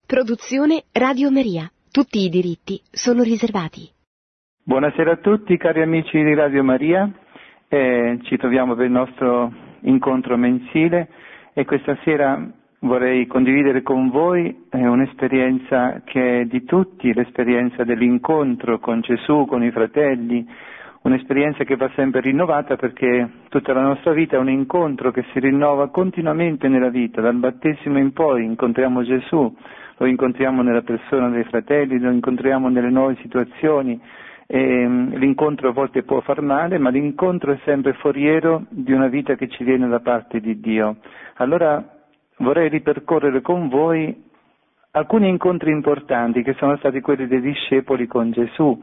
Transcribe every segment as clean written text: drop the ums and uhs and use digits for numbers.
Produzione Radio Maria. Tutti i diritti sono riservati. Buonasera a tutti cari amici di Radio Maria, ci troviamo per il nostro incontro mensile e questa sera vorrei condividere con voi un'esperienza che è di tutti, l'esperienza dell'incontro con Gesù, con i fratelli, un'esperienza che va sempre rinnovata perché tutta la nostra vita è un incontro che si rinnova continuamente nella vita, dal battesimo in poi incontriamo Gesù, lo incontriamo nella persona dei fratelli, lo incontriamo nelle nuove situazioni. L'incontro a volte può far male, ma l'incontro è sempre foriero di una vita che ci viene da parte di Dio. Allora vorrei ripercorrere con voi alcuni incontri importanti che sono stati quelli dei discepoli con Gesù,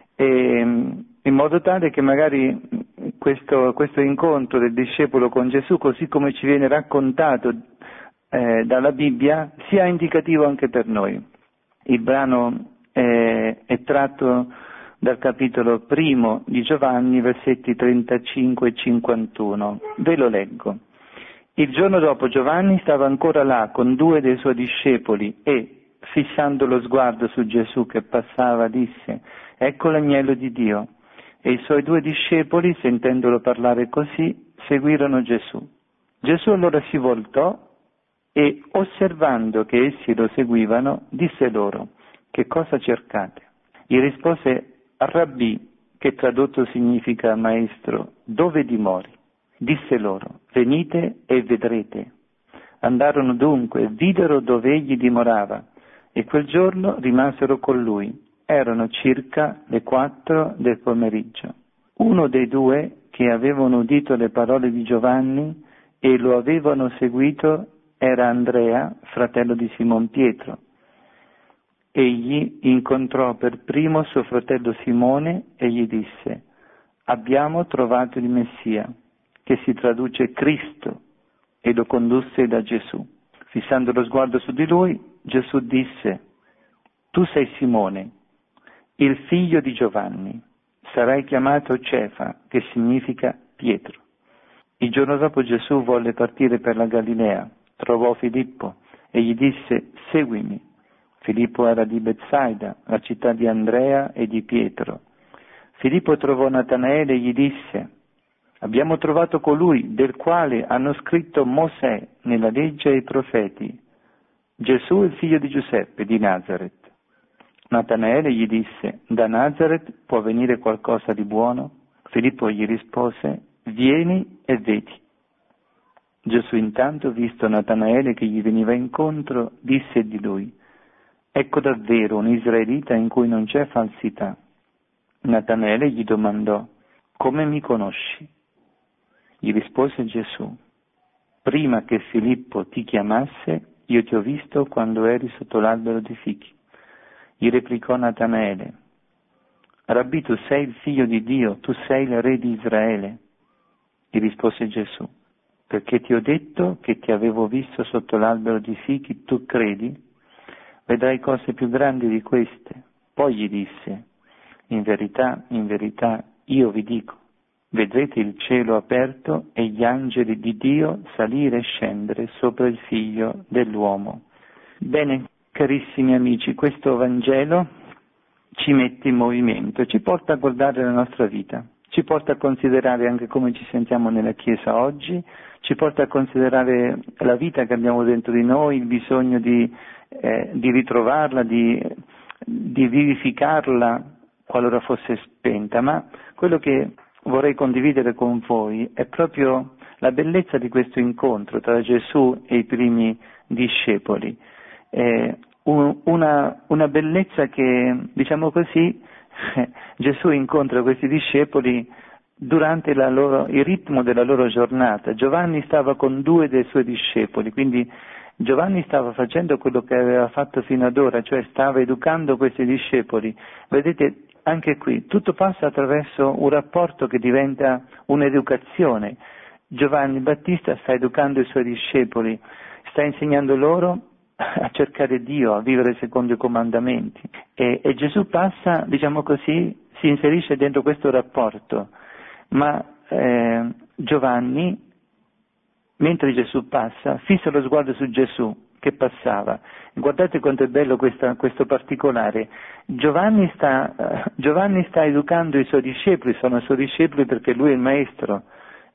in modo tale che magari questo incontro del discepolo con Gesù, così come ci viene raccontato dalla Bibbia, sia indicativo anche per noi. Il brano è tratto dal capitolo primo di Giovanni, versetti 35 e 51. Ve lo leggo. Il giorno dopo Giovanni stava ancora là con 2 dei suoi discepoli e, fissando lo sguardo su Gesù che passava, disse: «Ecco l'agnello di Dio». E i suoi 2 discepoli, sentendolo parlare così, seguirono Gesù. Gesù allora si voltò e, osservando che essi lo seguivano, disse loro: «Che cosa cercate?» Gli rispose: «Rabbì», che tradotto significa maestro, «dove dimori?» Disse loro: «Venite e vedrete». Andarono dunque e videro dove egli dimorava, e quel giorno rimasero con lui. Erano circa le 4 del pomeriggio. Uno dei 2 che avevano udito le parole di Giovanni e lo avevano seguito era Andrea, fratello di Simon Pietro. Egli incontrò per primo suo fratello Simone e gli disse: «Abbiamo trovato il Messia», che si traduce Cristo, e lo condusse da Gesù. Fissando lo sguardo su di lui, Gesù disse: «Tu sei Simone, il figlio di Giovanni, sarai chiamato Cefa, che significa Pietro». Il giorno dopo Gesù volle partire per la Galilea, trovò Filippo e gli disse: «Seguimi». Filippo era di Betsaida, la città di Andrea e di Pietro. Filippo trovò Natanaele e gli disse: «Abbiamo trovato colui del quale hanno scritto Mosè nella legge e i profeti, Gesù il figlio di Giuseppe di Nazaret». Natanaele gli disse: «Da Nazaret può venire qualcosa di buono?» Filippo gli rispose: «Vieni e vedi». Gesù intanto, visto Natanaele che gli veniva incontro, disse di lui: «Ecco davvero un israelita in cui non c'è falsità». Natanaele gli domandò: «Come mi conosci?» Gli rispose Gesù: «Prima che Filippo ti chiamasse, io ti ho visto quando eri sotto l'albero di fichi». Gli replicò Natanaele: «Rabbì, tu sei il figlio di Dio, tu sei il re di Israele». Gli rispose Gesù: «Perché ti ho detto che ti avevo visto sotto l'albero di fichi, tu credi? Vedrai cose più grandi di queste». Poi gli disse: in verità, io vi dico, vedrete il cielo aperto e gli angeli di Dio salire e scendere sopra il Figlio dell'uomo». Bene, carissimi amici, questo Vangelo ci mette in movimento, ci porta a guardare la nostra vita, ci porta a considerare anche come ci sentiamo nella Chiesa oggi, ci porta a considerare la vita che abbiamo dentro di noi, il bisogno di ritrovarla, di vivificarla qualora fosse spenta. Ma quello che vorrei condividere con voi è proprio la bellezza di questo incontro tra Gesù e i primi discepoli. Una bellezza che, diciamo così, Gesù incontra questi discepoli durante il ritmo della loro giornata. Giovanni stava con 2 dei suoi discepoli, quindi Giovanni stava facendo quello che aveva fatto fino ad ora, cioè stava educando questi discepoli. Vedete, anche qui tutto passa attraverso un rapporto che diventa un'educazione. Giovanni Battista sta educando i suoi discepoli, sta insegnando loro a cercare Dio, a vivere secondo i comandamenti. E Gesù passa, diciamo così, si inserisce dentro questo rapporto. Ma Giovanni, mentre Gesù passa, fissa lo sguardo su Gesù, che passava. Guardate quanto è bello questo particolare. Giovanni sta educando i suoi discepoli, sono i suoi discepoli perché lui è il maestro.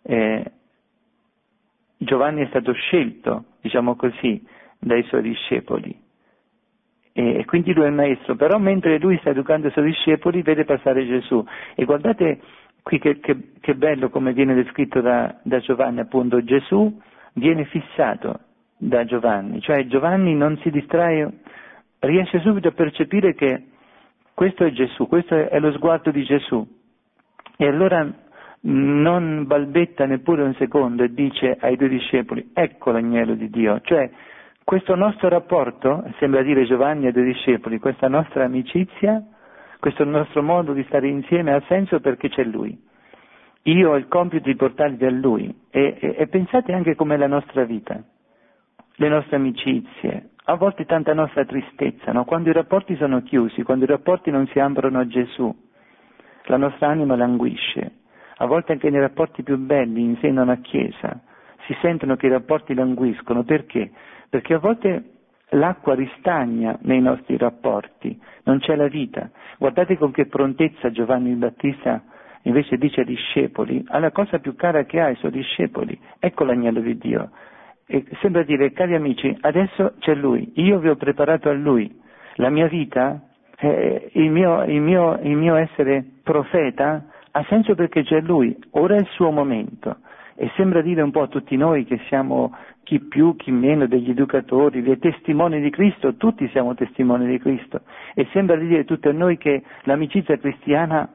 Giovanni è stato scelto, diciamo così, dai suoi discepoli. E quindi lui è il maestro, però mentre lui sta educando i suoi discepoli vede passare Gesù. E guardate qui che bello come viene descritto da Giovanni, appunto, Gesù viene fissato da Giovanni, cioè Giovanni non si distrae, riesce subito a percepire che questo è Gesù, questo è lo sguardo di Gesù. E allora non balbetta neppure un secondo e dice ai due discepoli, ecco l'agnello di Dio, cioè questo nostro rapporto, sembra dire Giovanni ai due discepoli, questa nostra amicizia, questo nostro modo di stare insieme ha senso perché c'è Lui. Io ho il compito di portarli da Lui e pensate anche com'è la nostra vita, le nostre amicizie, a volte tanta nostra tristezza, no? Quando i rapporti sono chiusi, quando i rapporti non si aprono a Gesù, la nostra anima languisce. A volte anche nei rapporti più belli in seno a una chiesa si sentono che i rapporti languiscono. Perché? Perché a volte l'acqua ristagna nei nostri rapporti, non c'è la vita. Guardate con che prontezza Giovanni il Battista invece dice ai discepoli, alla cosa più cara che ha ai suoi discepoli, ecco l'agnello di Dio. E sembra dire, cari amici, adesso c'è Lui, io vi ho preparato a Lui, la mia vita, il mio essere profeta ha senso perché c'è Lui, ora è il suo momento. E sembra dire un po' a tutti noi che siamo chi più, chi meno, degli educatori, dei testimoni di Cristo, tutti siamo testimoni di Cristo. E sembra dire a tutti a noi che l'amicizia cristiana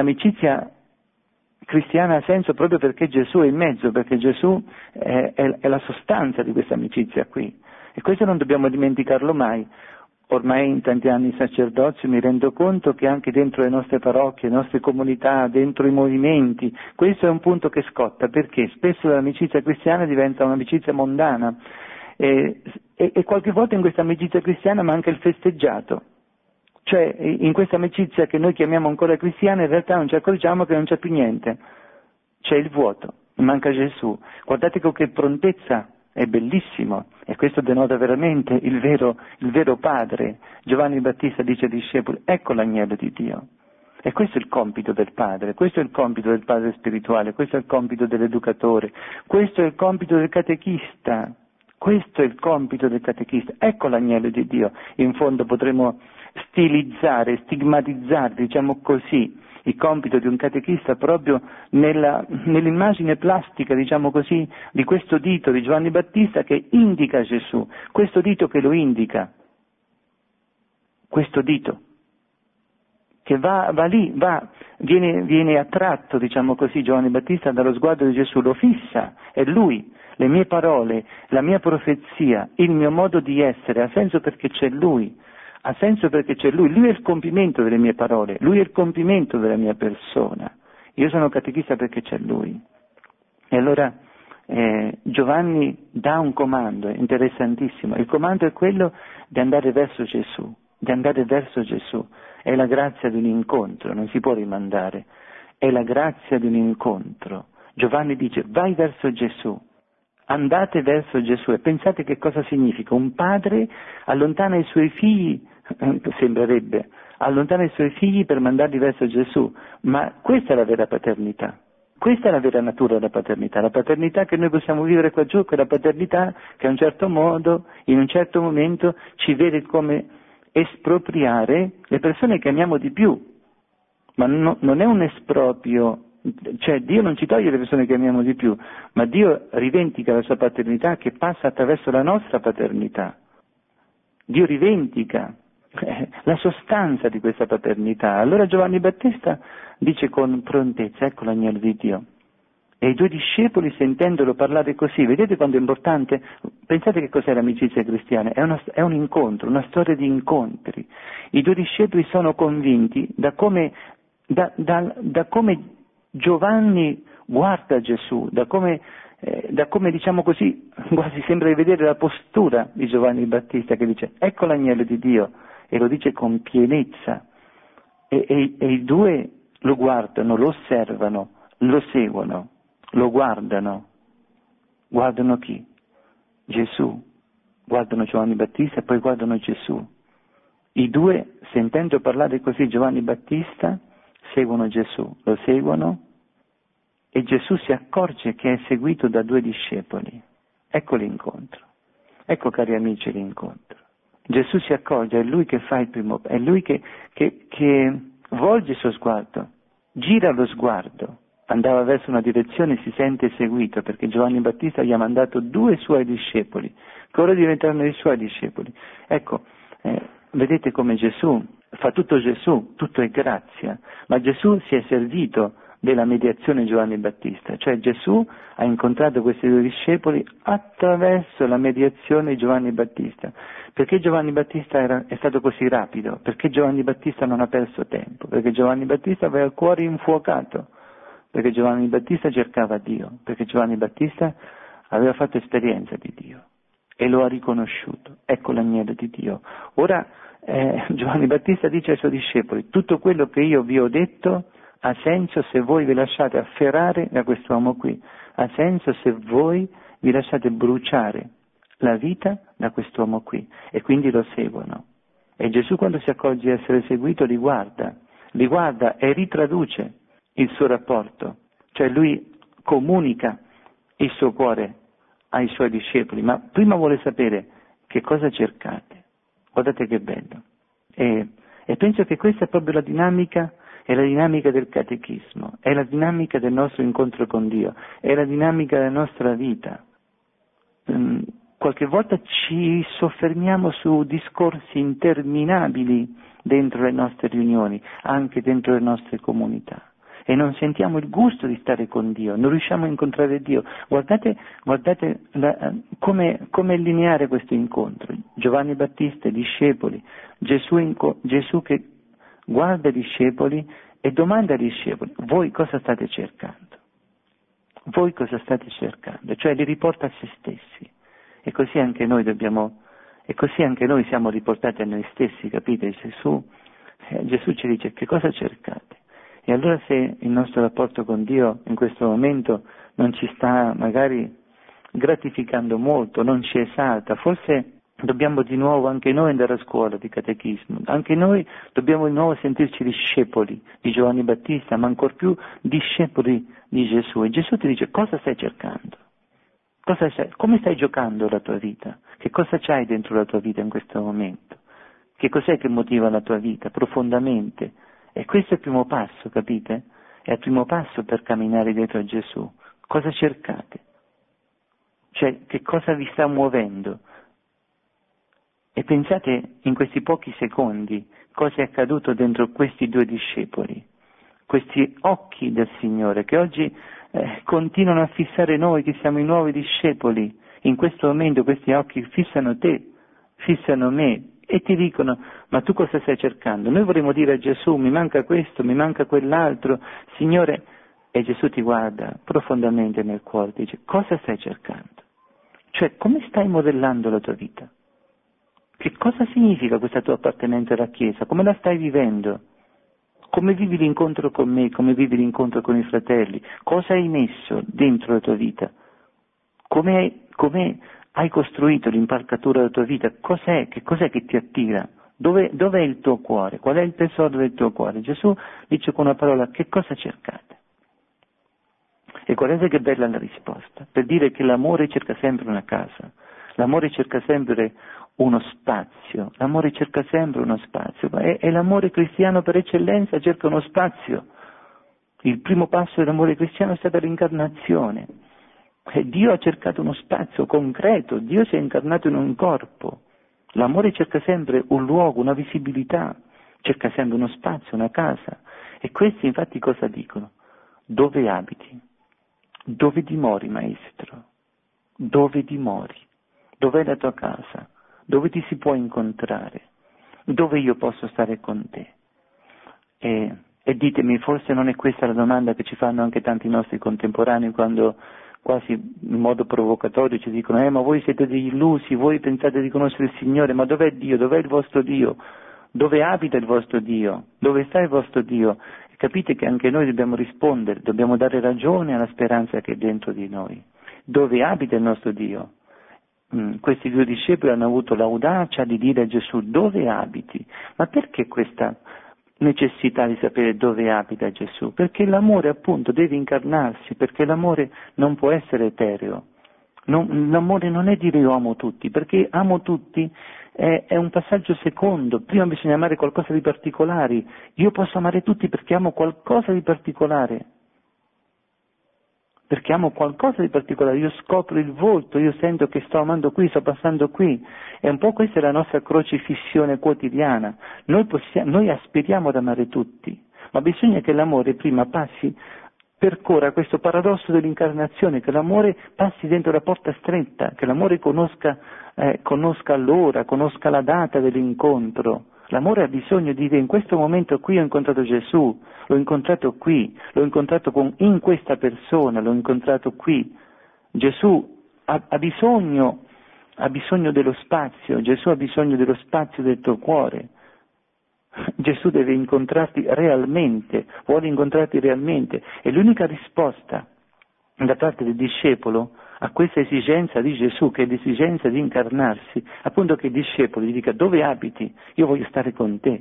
ha senso proprio perché Gesù è in mezzo, perché Gesù è la sostanza di questa amicizia qui. E questo non dobbiamo dimenticarlo mai. Ormai in tanti anni di sacerdozio mi rendo conto che anche dentro le nostre parrocchie, le nostre comunità, dentro i movimenti, questo è un punto che scotta, perché spesso l'amicizia cristiana diventa un'amicizia mondana e qualche volta in questa amicizia cristiana manca il festeggiato. Cioè in questa amicizia che noi chiamiamo ancora cristiana in realtà non ci accorgiamo che non c'è più niente, c'è il vuoto, manca Gesù. Guardate con che prontezza, è bellissimo e questo denota veramente il vero padre. Giovanni Battista dice ai discepoli, ecco l'agnello di Dio. E questo è il compito del padre, questo è il compito del padre spirituale, questo è il compito dell'educatore, questo è il compito del catechista, questo è il compito del catechista, ecco l'agnello di Dio. In fondo potremmo stilizzare, stigmatizzare, diciamo così, il compito di un catechista proprio nell'immagine plastica, diciamo così, di questo dito di Giovanni Battista che indica Gesù, questo dito che lo indica, questo dito che va lì, viene attratto, diciamo così, Giovanni Battista dallo sguardo di Gesù, lo fissa, è lui, le mie parole, la mia profezia, il mio modo di essere, ha senso perché c'è lui. Ha senso perché c'è Lui è il compimento delle mie parole, Lui è il compimento della mia persona. Io sono catechista perché c'è Lui. E allora Giovanni dà un comando interessantissimo, il comando è quello di andare verso Gesù, è la grazia di un incontro, non si può rimandare, è la grazia di un incontro. Giovanni dice vai verso Gesù. Andate verso Gesù e pensate che cosa significa. Un padre allontana i suoi figli, sembrerebbe, allontana i suoi figli per mandarli verso Gesù, ma questa è la vera paternità, questa è la vera natura della paternità. La paternità che noi possiamo vivere qua giù, quella paternità che a un certo modo, in un certo momento, ci vede come espropriare le persone che amiamo di più, ma non è un esproprio. Cioè Dio non ci toglie le persone che amiamo di più, ma Dio rivendica la sua paternità che passa attraverso la nostra paternità. Dio rivendica la sostanza di questa paternità. Allora Giovanni Battista dice con prontezza, ecco l'agnello di Dio. E i due discepoli sentendolo parlare così, vedete quanto è importante? Pensate che cos'è l'amicizia cristiana? È un incontro, una storia di incontri. I due discepoli sono convinti da come Giovanni guarda Gesù, da come diciamo così, quasi sembra di vedere la postura di Giovanni Battista che dice ecco l'agnello di Dio, e lo dice con pienezza, e i due lo guardano, lo osservano, lo seguono, lo guardano chi? Gesù, guardano Giovanni Battista e poi guardano Gesù. I due, sentendo parlare così Giovanni Battista, seguono Gesù, lo seguono e Gesù si accorge che è seguito da 2 discepoli. Ecco l'incontro. Ecco, cari amici, l'incontro. Gesù si accorge, è Lui che fa il primo, è Lui che volge il suo sguardo, gira lo sguardo, andava verso una direzione e si sente seguito, perché Giovanni Battista gli ha mandato 2 suoi discepoli, che ora diventeranno i suoi discepoli. Ecco, vedete come Gesù, fa tutto Gesù, tutto è grazia, ma Gesù si è servito della mediazione di Giovanni Battista, cioè Gesù ha incontrato questi 2 discepoli attraverso la mediazione di Giovanni Battista. Perché Giovanni Battista è stato così rapido? Perché Giovanni Battista non ha perso tempo? Perché Giovanni Battista aveva il cuore infuocato, perché Giovanni Battista cercava Dio, perché Giovanni Battista aveva fatto esperienza di Dio e lo ha riconosciuto. Ecco l'agnello di Dio. Ora Giovanni Battista dice ai suoi discepoli: tutto quello che io vi ho detto ha senso se voi vi lasciate afferrare da quest'uomo qui, ha senso se voi vi lasciate bruciare la vita da quest'uomo qui, e quindi lo seguono. E Gesù, quando si accorge di essere seguito, li guarda e ritraduce il suo rapporto, cioè lui comunica il suo cuore ai suoi discepoli, ma prima vuole sapere che cosa cercate. Guardate che bello. E penso che questa è proprio la dinamica. È la dinamica del catechismo, è la dinamica del nostro incontro con Dio, è la dinamica della nostra vita. Qualche volta ci soffermiamo su discorsi interminabili dentro le nostre riunioni, anche dentro le nostre comunità, e non sentiamo il gusto di stare con Dio, non riusciamo a incontrare Dio. Guardate come è lineare questo incontro. Giovanni Battista, i discepoli, Gesù che guarda i discepoli e domanda ai discepoli: voi cosa state cercando? Voi cosa state cercando? Cioè li riporta a se stessi. E così anche noi siamo riportati a noi stessi, capite? Gesù ci dice: che cosa cercate? E allora, se il nostro rapporto con Dio in questo momento non ci sta magari gratificando molto, non ci esalta, forse dobbiamo di nuovo anche noi andare a scuola di catechismo, anche noi dobbiamo di nuovo sentirci discepoli di Giovanni Battista, ma ancor più discepoli di Gesù. E Gesù ti dice: cosa stai cercando? Come stai giocando la tua vita? Che cosa c'hai dentro la tua vita in questo momento? Che cos'è che motiva la tua vita profondamente? E questo è il primo passo, capite? È il primo passo per camminare dietro a Gesù. Cosa cercate? Cioè, che cosa vi sta muovendo? E pensate in questi pochi secondi cosa è accaduto dentro questi 2 discepoli, questi occhi del Signore che oggi continuano a fissare noi che siamo i nuovi discepoli. In questo momento questi occhi fissano te, fissano me e ti dicono: ma tu cosa stai cercando? Noi vorremmo dire a Gesù: mi manca questo, mi manca quell'altro, Signore. E Gesù ti guarda profondamente nel cuore e dice: cosa stai cercando? Cioè, come stai modellando la tua vita? Che cosa significa questa tua appartenenza alla Chiesa? Come la stai vivendo? Come vivi l'incontro con me? Come vivi l'incontro con i fratelli? Cosa hai messo dentro la tua vita? Come hai costruito l'impalcatura della tua vita? Che cos'è che ti attira? Dov'è il tuo cuore? Qual è il tesoro del tuo cuore? Gesù dice con una parola: che cosa cercate? E guardate che bella la risposta, per dire che l'amore cerca sempre una casa, l'amore cerca sempre uno spazio, l'amore cerca sempre uno spazio, e l'amore cristiano per eccellenza cerca uno spazio. Il primo passo dell'amore cristiano è stata l'incarnazione, e Dio ha cercato uno spazio concreto, Dio si è incarnato in un corpo. L'amore cerca sempre un luogo, una visibilità, cerca sempre uno spazio, una casa, e questi infatti cosa dicono? Dove abiti? Dove dimori, maestro? Dove dimori? Dov'è la tua casa? Dove ti si può incontrare? Dove io posso stare con te? E ditemi, forse non è questa la domanda che ci fanno anche tanti nostri contemporanei quando quasi in modo provocatorio ci dicono: ma voi siete degli illusi, voi pensate di conoscere il Signore, ma dov'è Dio? Dov'è il vostro Dio? Dove abita il vostro Dio? Dove sta il vostro Dio? E capite che anche noi dobbiamo rispondere, dobbiamo dare ragione alla speranza che è dentro di noi. Dove abita il nostro Dio? questi due discepoli hanno avuto l'audacia di dire a Gesù: dove abiti? Ma perché questa necessità di sapere dove abita Gesù? Perché l'amore appunto deve incarnarsi, perché l'amore non può essere etereo. L'amore non è dire io amo tutti, perché amo tutti è un passaggio secondo. Prima bisogna amare qualcosa di particolare. Io posso amare tutti perché amo qualcosa di particolare. Perché amo qualcosa di particolare, io scopro il volto, io sento che sto amando qui, sto passando qui. E un po' questa è la nostra crocifissione quotidiana. Noi aspiriamo ad amare tutti, ma bisogna che l'amore prima percorra questo paradosso dell'incarnazione, che l'amore passi dentro la porta stretta, che l'amore conosca l'ora, conosca la data dell'incontro. L'amore ha bisogno di dire: in questo momento qui ho incontrato Gesù, l'ho incontrato qui, l'ho incontrato in questa persona, l'ho incontrato qui. Gesù ha bisogno dello spazio, Gesù ha bisogno dello spazio del tuo cuore. Gesù deve incontrarti realmente, vuole incontrarti realmente, e l'unica risposta da parte del discepolo a questa esigenza di Gesù, che è l'esigenza di incarnarsi, appunto che il discepolo gli dica: dove abiti? Io voglio stare con te.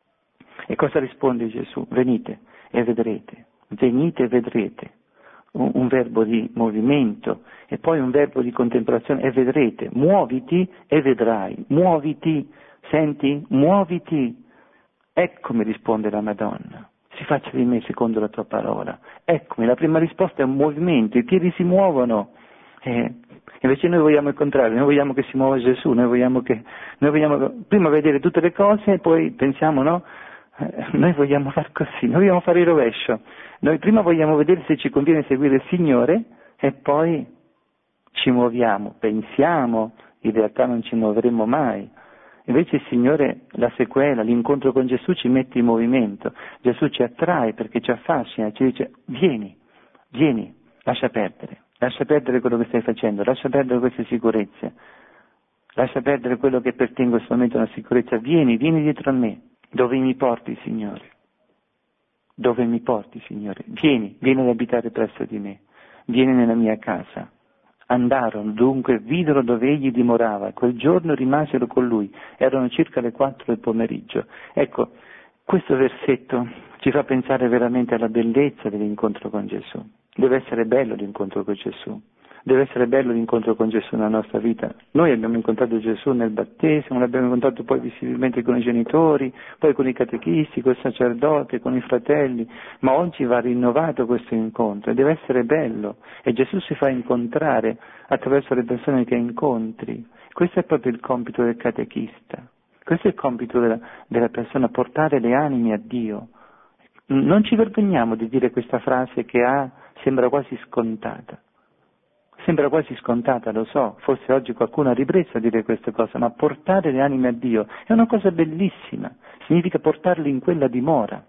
E cosa risponde Gesù? Venite e vedrete, venite e vedrete. Un verbo di movimento e poi un verbo di contemplazione: e vedrete, muoviti e vedrai, muoviti, senti, muoviti. Eccomi, risponde la Madonna, si faccia di me secondo la tua parola. Eccomi, la prima risposta è un movimento, i piedi si muovono. Invece noi vogliamo il contrario, noi vogliamo che si muova Gesù, noi vogliamo prima vedere tutte le cose e poi pensiamo, no? Noi vogliamo far così, noi vogliamo fare il rovescio. Noi prima vogliamo vedere se ci conviene seguire il Signore e poi ci muoviamo, pensiamo, in realtà non ci muoveremo mai. Invece il Signore, la sequela, l'incontro con Gesù ci mette in movimento. Gesù ci attrae perché ci affascina, ci dice: vieni, lascia perdere quello che stai facendo, lascia perdere queste sicurezze, lascia perdere quello che per te in questo momento è una sicurezza, vieni dietro a me. Dove mi porti, Signore? Dove mi porti, Signore? Vieni ad abitare presso di me, vieni nella mia casa. Andarono, dunque videro dove egli dimorava, quel giorno rimasero con lui, erano circa le 4 del pomeriggio. Ecco, questo versetto ci fa pensare veramente alla bellezza dell'incontro con Gesù. Deve essere bello l'incontro con Gesù, deve essere bello l'incontro con Gesù nella nostra vita. Noi abbiamo incontrato Gesù nel battesimo, l'abbiamo incontrato poi visibilmente con i genitori, poi con i catechisti, con il sacerdote, con i fratelli, ma oggi va rinnovato questo incontro e deve essere bello. E Gesù si fa incontrare attraverso le persone che incontri. Questo è proprio il compito del catechista, questo è il compito della persona, portare le anime a Dio. Non ci vergogniamo di dire questa frase che sembra quasi scontata. Sembra quasi scontata, lo so, forse oggi qualcuno ha ripreso a dire queste cose, ma portare le anime a Dio è una cosa bellissima, significa portarle in quella dimora.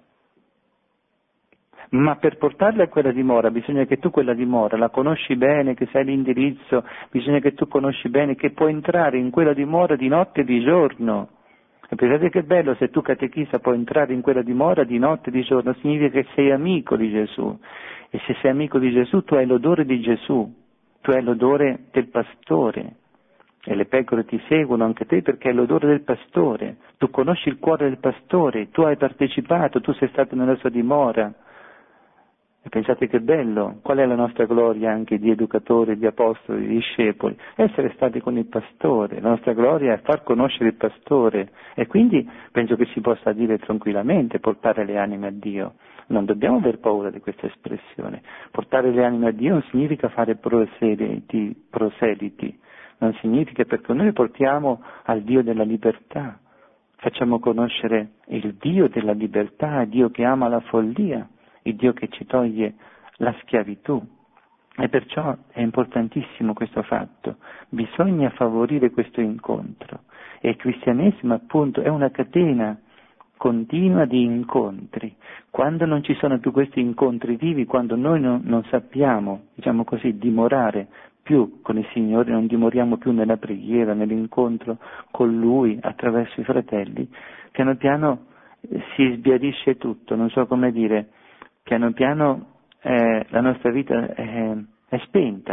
Ma per portarle a quella dimora bisogna che tu quella dimora la conosci bene, che sai l'indirizzo, bisogna che tu conosci bene, che puoi entrare in quella dimora di notte e di giorno. E pensate che bello se tu catechista puoi entrare in quella dimora di notte e di giorno, significa che sei amico di Gesù. E se sei amico di Gesù tu hai l'odore di Gesù. Tu hai l'odore del pastore e le pecore ti seguono anche te perché hai l'odore del pastore. Tu conosci il cuore del pastore, tu hai partecipato, tu sei stato nella sua dimora. E pensate che bello, qual è la nostra gloria anche di educatori, di apostoli, di discepoli? Essere stati con il pastore, la nostra gloria è far conoscere il pastore e quindi penso che si possa dire tranquillamente portare le anime a Dio. Non dobbiamo aver paura di questa espressione. Portare le anime a Dio non significa fare proseliti, non significa, perché noi portiamo al Dio della libertà, facciamo conoscere il Dio della libertà, Dio che ama la follia, il Dio che ci toglie la schiavitù. E perciò è importantissimo questo fatto, bisogna favorire questo incontro. E il cristianesimo appunto è una catena continua di incontri. Quando non ci sono più questi incontri vivi, quando noi non sappiamo, diciamo così, dimorare più con il Signore, non dimoriamo più nella preghiera, nell'incontro con Lui attraverso i fratelli, piano piano si sbiadisce tutto, non so come dire, piano piano la nostra vita è spenta,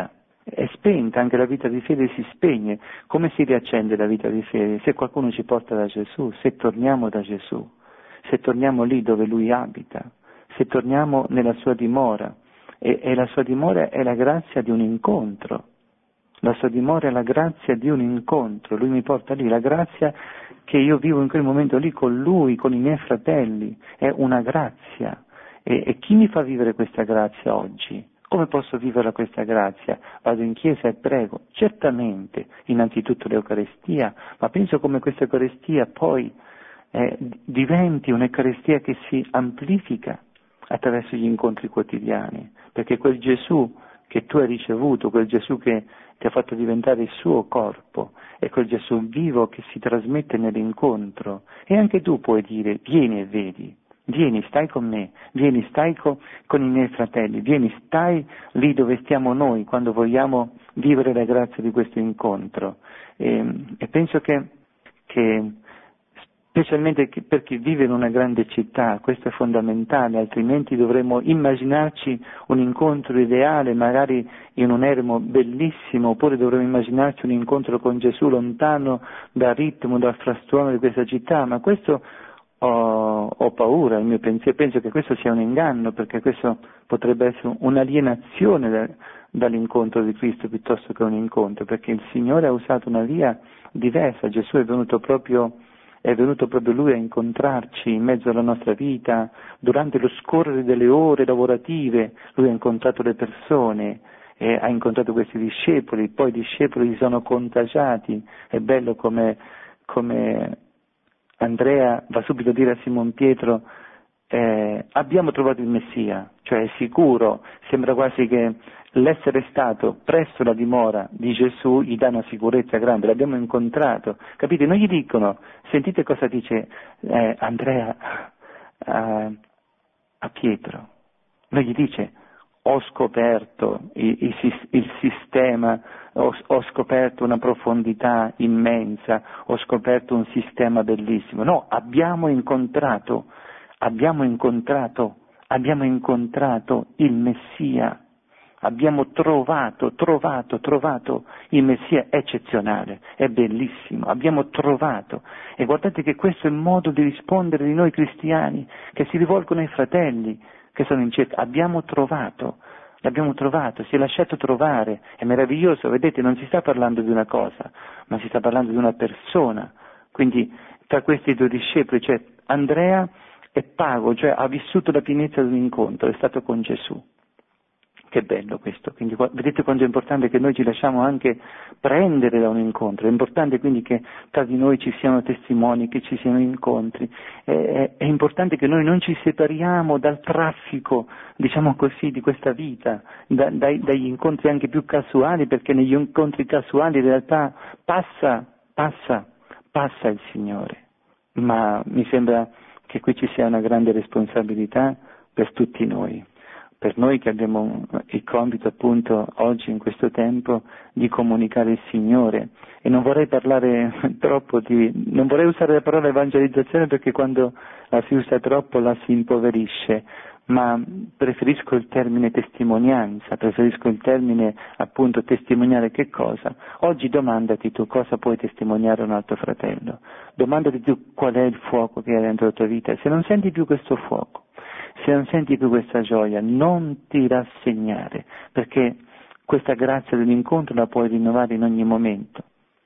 è spenta, anche la vita di fede si spegne. Come si riaccende la vita di fede? Se qualcuno ci porta da Gesù, se torniamo da Gesù, se torniamo lì dove Lui abita, se torniamo nella sua dimora, e la sua dimora è la grazia di un incontro. La sua dimora è la grazia di un incontro, Lui mi porta lì, la grazia che io vivo in quel momento lì con Lui, con i miei fratelli, è una grazia. E chi mi fa vivere questa grazia oggi? Come posso vivere questa grazia? Vado in chiesa e prego, certamente, innanzitutto l'Eucaristia, ma penso come questa Eucaristia poi diventi un'Eucaristia che si amplifica attraverso gli incontri quotidiani, perché quel Gesù che tu hai ricevuto, quel Gesù che ti ha fatto diventare il suo corpo, è quel Gesù vivo che si trasmette nell'incontro, e anche tu puoi dire, vieni e vedi, vieni, stai con me, vieni, stai con i miei fratelli, vieni, stai lì dove stiamo noi, quando vogliamo vivere la grazia di questo incontro. E penso che specialmente per chi vive in una grande città, questo è fondamentale, altrimenti dovremmo immaginarci un incontro ideale, magari in un eremo bellissimo, oppure dovremmo immaginarci un incontro con Gesù lontano dal ritmo, dal frastuono di questa città, ma questo ho paura, il mio pensiero, penso che questo sia un inganno, perché questo potrebbe essere un'alienazione dall'incontro di Cristo piuttosto che un incontro, perché il Signore ha usato una via diversa, Gesù è venuto proprio Lui a incontrarci in mezzo alla nostra vita, durante lo scorrere delle ore lavorative, Lui ha incontrato le persone, ha incontrato questi discepoli, poi i discepoli si sono contagiati, è bello come Andrea va subito a dire a Simon Pietro, abbiamo trovato il Messia, cioè è sicuro, sembra quasi che l'essere stato presso la dimora di Gesù gli dà una sicurezza grande, l'abbiamo incontrato, capite? Non gli dicono, sentite cosa dice Andrea a Pietro, non gli dice ho scoperto il sistema, ho scoperto una profondità immensa, ho scoperto un sistema bellissimo, no, abbiamo incontrato il Messia. Abbiamo trovato il Messia eccezionale, è bellissimo, abbiamo trovato. E guardate che questo è il modo di rispondere di noi cristiani, che si rivolgono ai fratelli che sono in cerca. L'abbiamo trovato, si è lasciato trovare, è meraviglioso, vedete, non si sta parlando di una cosa, ma si sta parlando di una persona. Quindi tra questi due discepoli, cioè Andrea è Pago, cioè ha vissuto la pienezza di un incontro, è stato con Gesù. Che bello questo, quindi vedete quanto è importante che noi ci lasciamo anche prendere da un incontro, è importante quindi che tra di noi ci siano testimoni, che ci siano incontri, è importante che noi non ci separiamo dal traffico, diciamo così, di questa vita, dagli incontri anche più casuali, perché negli incontri casuali in realtà passa il Signore, ma mi sembra che qui ci sia una grande responsabilità per tutti noi. Per noi che abbiamo il compito appunto oggi in questo tempo di comunicare il Signore, e non vorrei parlare troppo non vorrei usare la parola evangelizzazione, perché quando la si usa troppo la si impoverisce, ma preferisco il termine testimonianza, preferisco il termine appunto testimoniare che cosa? Oggi domandati tu cosa puoi testimoniare a un altro fratello, domandati tu qual è il fuoco che hai dentro la tua vita, se non senti più questo fuoco, se non senti più questa gioia, non ti rassegnare, perché questa grazia dell'incontro la puoi rinnovare in ogni momento,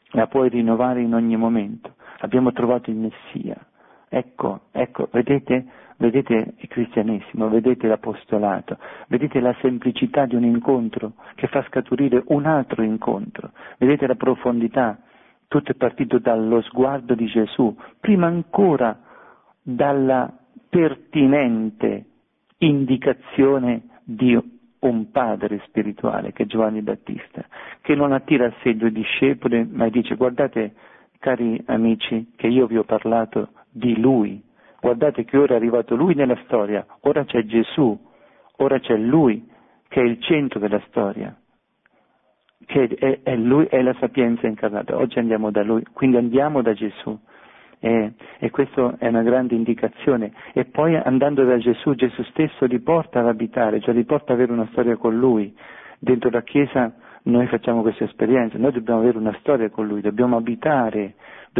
Abbiamo trovato il Messia. Ecco, vedete il cristianesimo, vedete l'apostolato, vedete la semplicità di un incontro che fa scaturire un altro incontro, vedete la profondità, tutto è partito dallo sguardo di Gesù, prima ancora dalla pertinente indicazione di un padre spirituale che è Giovanni Battista, che non attira a sé due discepoli, ma dice: guardate, cari amici, che io vi ho parlato di Lui, guardate che ora è arrivato Lui nella storia, ora c'è Gesù, ora c'è Lui che è il centro della storia, che è Lui, è la sapienza incarnata. Oggi andiamo da Lui, quindi andiamo da Gesù. E questa è una grande indicazione, e poi andando da Gesù, Gesù stesso li porta ad abitare, cioè li porta ad avere una storia con Lui. Dentro la Chiesa noi facciamo questa esperienza, noi dobbiamo avere una storia con Lui, dobbiamo abitare,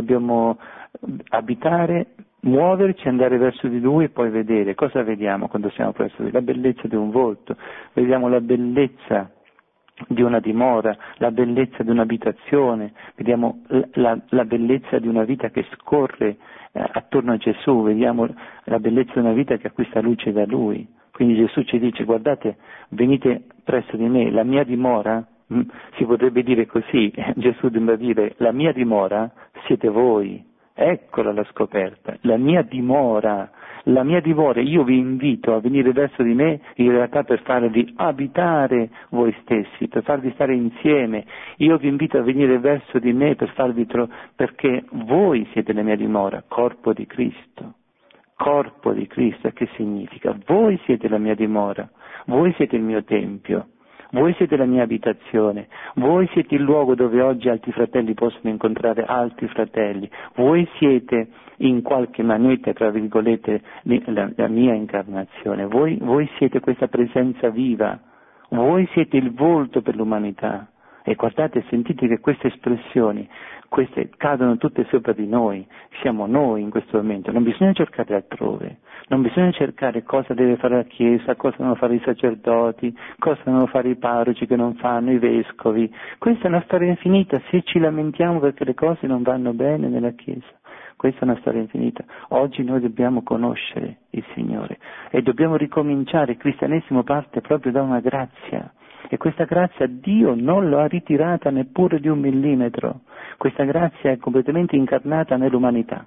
muoverci, andare verso di Lui e poi vedere. Cosa vediamo quando siamo presso Lui? La bellezza di un volto, vediamo la bellezza di una dimora, la bellezza di un'abitazione, vediamo la bellezza di una vita che scorre attorno a Gesù, vediamo la bellezza di una vita che acquista luce da Lui. Quindi Gesù ci dice: guardate, venite presso di me, la mia dimora, si potrebbe dire così, Gesù dovrebbe dire: la mia dimora siete voi. Eccola la scoperta, la mia dimora, io vi invito a venire verso di me in realtà per farvi abitare voi stessi, per farvi stare insieme, io vi invito a venire verso di me per perché voi siete la mia dimora, corpo di Cristo. Corpo di Cristo, che significa? Voi siete la mia dimora, voi siete il mio tempio, voi siete la mia abitazione, voi siete il luogo dove oggi altri fratelli possono incontrare altri fratelli, voi siete in qualche maniera, tra virgolette, la mia incarnazione, voi siete questa presenza viva, voi siete il volto per l'umanità. E guardate, sentite che queste espressioni, queste cadono tutte sopra di noi, siamo noi in questo momento, non bisogna cercare altrove, non bisogna cercare cosa deve fare la Chiesa, cosa devono fare i sacerdoti, cosa devono fare i parroci che non fanno, i vescovi. Questa è una storia infinita, se ci lamentiamo perché le cose non vanno bene nella Chiesa. Questa è una storia infinita. Oggi noi dobbiamo conoscere il Signore e dobbiamo ricominciare. Il cristianesimo parte proprio da una grazia. E questa grazia Dio non l'ha ritirata neppure di 1 millimetro. Questa grazia è completamente incarnata nell'umanità.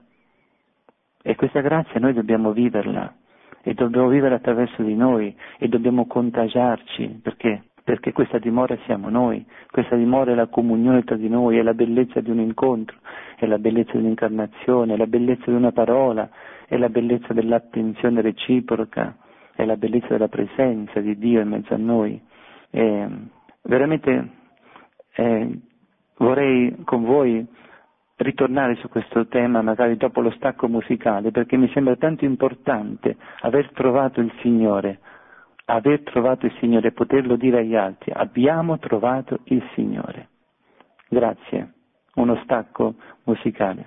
E questa grazia noi dobbiamo viverla. E dobbiamo vivere attraverso di noi. E dobbiamo contagiarci. Perché? Perché questa dimora siamo noi. Questa dimora è la comunione tra di noi, è la bellezza di un incontro, è la bellezza di un'incarnazione, è la bellezza di una parola, è la bellezza dell'attenzione reciproca, è la bellezza della presenza di Dio in mezzo a noi. Veramente vorrei con voi ritornare su questo tema magari dopo lo stacco musicale, perché mi sembra tanto importante aver trovato il Signore e poterlo dire agli altri: abbiamo trovato il Signore. Grazie. Uno stacco musicale.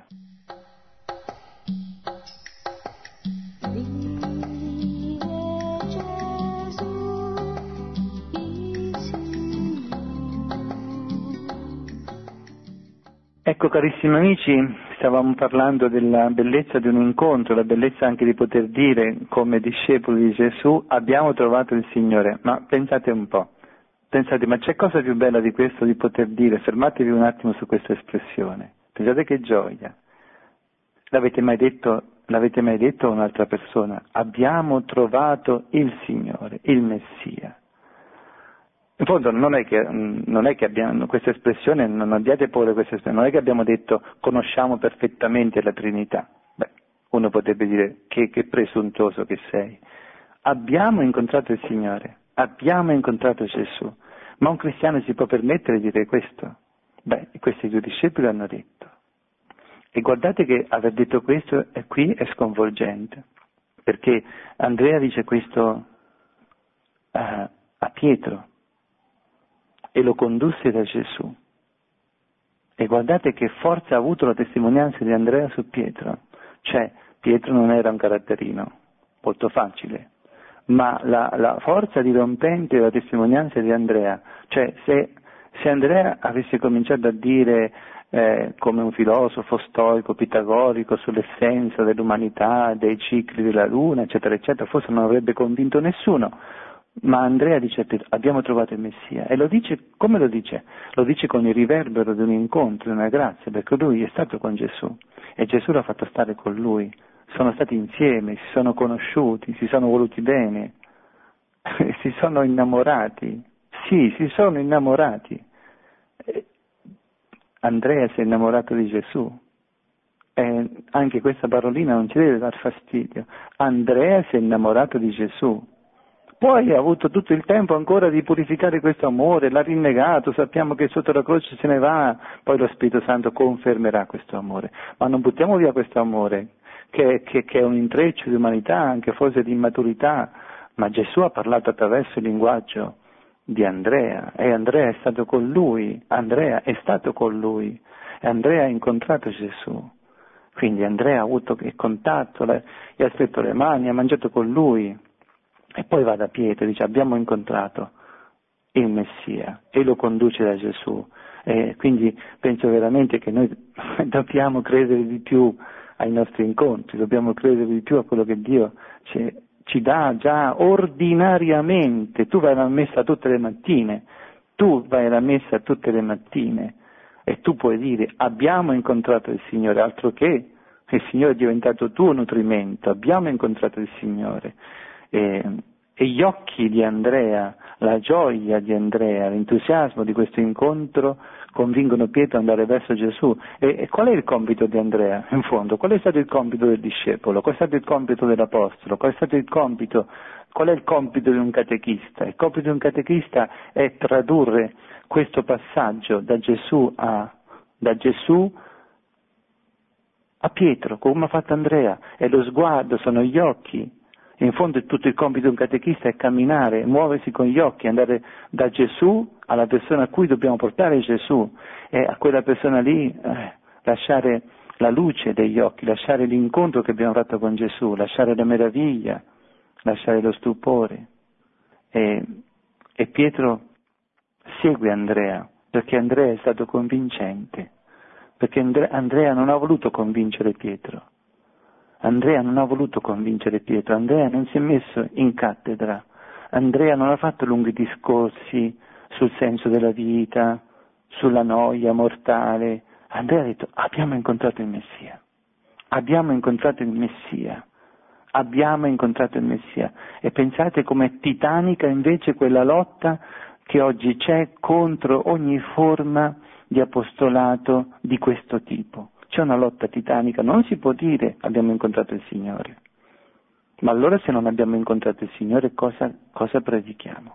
Ecco, carissimi amici, stavamo parlando della bellezza di un incontro, la bellezza anche di poter dire come discepoli di Gesù: abbiamo trovato il Signore. Ma pensate un po', ma c'è cosa più bella di questo, di poter dire? Fermatevi un attimo su questa espressione, pensate che gioia. L'avete mai detto a un'altra persona? Abbiamo trovato il Signore, il Messia. In fondo non è che abbiamo questa espressione, non abbiate paura di questa espressione, non è che abbiamo detto conosciamo perfettamente la Trinità. Beh, uno potrebbe dire che presuntuoso che sei. Abbiamo incontrato il Signore, abbiamo incontrato Gesù, ma un cristiano si può permettere di dire questo? Beh, questi due discepoli l'hanno detto. E guardate che aver detto questo qui è sconvolgente, perché Andrea dice questo a Pietro e lo condusse da Gesù. E guardate che forza ha avuto la testimonianza di Andrea su Pietro. Cioè, Pietro non era un caratterino molto facile, ma la forza dirompente della testimonianza di Andrea, cioè se Andrea avesse cominciato a dire come un filosofo stoico, pitagorico, sull'essenza dell'umanità, dei cicli della luna, eccetera, eccetera, forse non avrebbe convinto nessuno. Ma Andrea dice: abbiamo trovato il Messia. E lo dice, come lo dice? Lo dice con il riverbero di un incontro, di una grazia, perché lui è stato con Gesù e Gesù l'ha fatto stare con lui. Sono stati insieme, si sono conosciuti, si sono voluti bene, si sono innamorati. Sì, si sono innamorati. Andrea si è innamorato di Gesù. E anche questa parolina non ci deve dar fastidio. Andrea si è innamorato di Gesù. Poi ha avuto tutto il tempo ancora di purificare questo amore, l'ha rinnegato, sappiamo che sotto la croce se ne va, poi lo Spirito Santo confermerà questo amore. Ma non buttiamo via questo amore, che è un intreccio di umanità, anche forse di immaturità, ma Gesù ha parlato attraverso il linguaggio di Andrea, e Andrea è stato con lui, Andrea è stato con lui, e Andrea ha incontrato Gesù. Quindi Andrea ha avuto il contatto, gli ha stretto le mani, ha mangiato con lui, e poi va da Pietro e dice abbiamo incontrato il Messia, e lo conduce da Gesù. E quindi penso veramente che noi dobbiamo credere di più ai nostri incontri, dobbiamo credere di più a quello che Dio ci dà già ordinariamente. Tu vai alla messa tutte le mattine, e tu puoi dire abbiamo incontrato il Signore, altro che il Signore è diventato tuo nutrimento, abbiamo incontrato il Signore. E gli occhi di Andrea, la gioia di Andrea, l'entusiasmo di questo incontro convincono Pietro ad andare verso Gesù. E qual è il compito di Andrea? In fondo, qual è stato il compito del discepolo? Qual è stato il compito dell'apostolo? Qual è il compito di un catechista? Il compito di un catechista è tradurre questo passaggio da Gesù a Pietro, come ha fatto Andrea. È lo sguardo, sono gli occhi. In fondo tutto il compito di un catechista è camminare, muoversi con gli occhi, andare da Gesù alla persona a cui dobbiamo portare Gesù, e a quella persona lì lasciare la luce degli occhi, lasciare l'incontro che abbiamo fatto con Gesù, lasciare la meraviglia, lasciare lo stupore. E Pietro segue Andrea, perché Andrea è stato convincente, perché Andrea non ha voluto convincere Pietro. Andrea non si è messo in cattedra, Andrea non ha fatto lunghi discorsi sul senso della vita, sulla noia mortale. Andrea ha detto abbiamo incontrato il Messia, e pensate com'è titanica invece quella lotta che oggi c'è contro ogni forma di apostolato di questo tipo. C'è una lotta titanica, non si può dire abbiamo incontrato il Signore. Ma allora se non abbiamo incontrato il Signore cosa predichiamo?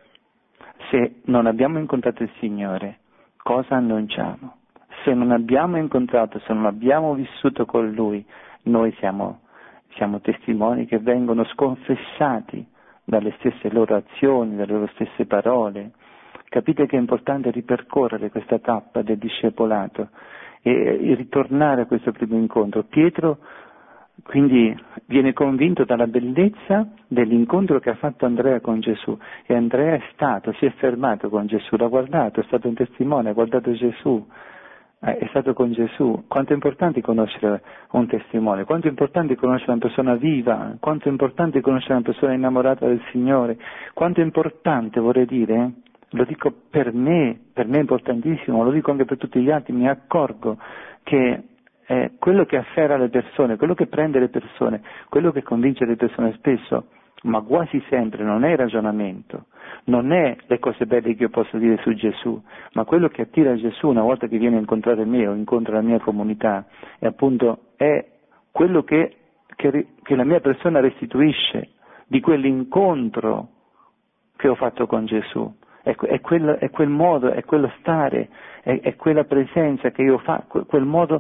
Se non abbiamo incontrato il Signore, cosa annunciamo? Se non abbiamo incontrato, se non abbiamo vissuto con Lui, noi siamo testimoni che vengono sconfessati dalle stesse loro azioni, dalle loro stesse parole. Capite che è importante ripercorrere questa tappa del discepolato e ritornare a questo primo incontro. Pietro quindi viene convinto dalla bellezza dell'incontro che ha fatto Andrea con Gesù, e Andrea si è fermato con Gesù, l'ha guardato, è stato un testimone, ha guardato Gesù, è stato con Gesù. Quanto è importante conoscere un testimone, quanto è importante conoscere una persona viva, quanto è importante conoscere una persona innamorata del Signore, quanto è importante, vorrei dire, lo dico per me è importantissimo, lo dico anche per tutti gli altri, mi accorgo che quello che afferra le persone, quello che prende le persone, quello che convince le persone spesso, ma quasi sempre non è il ragionamento, non è le cose belle che io posso dire su Gesù, ma quello che attira Gesù una volta che viene a incontrare me o incontra la mia comunità, è appunto quello che la mia persona restituisce di quell'incontro che ho fatto con Gesù. È quel modo, è quello stare, è quella presenza che io faccio, quel modo,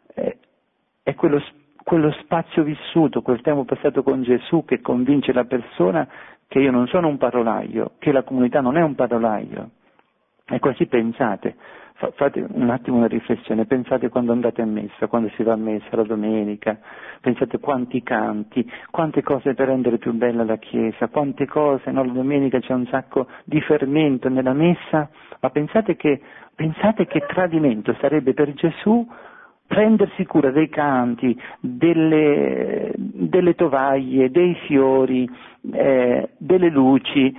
è quello spazio vissuto, quel tempo passato con Gesù che convince la persona che io non sono un parolaio, che la comunità non è un parolaio. E così pensate, fate un attimo una riflessione, pensate quando andate a messa, quando si va a messa la domenica, pensate quanti canti, quante cose per rendere più bella la Chiesa, quante cose, no? La domenica c'è un sacco di fermento nella messa, ma pensate che tradimento sarebbe per Gesù prendersi cura dei canti, delle tovaglie, dei fiori, delle luci,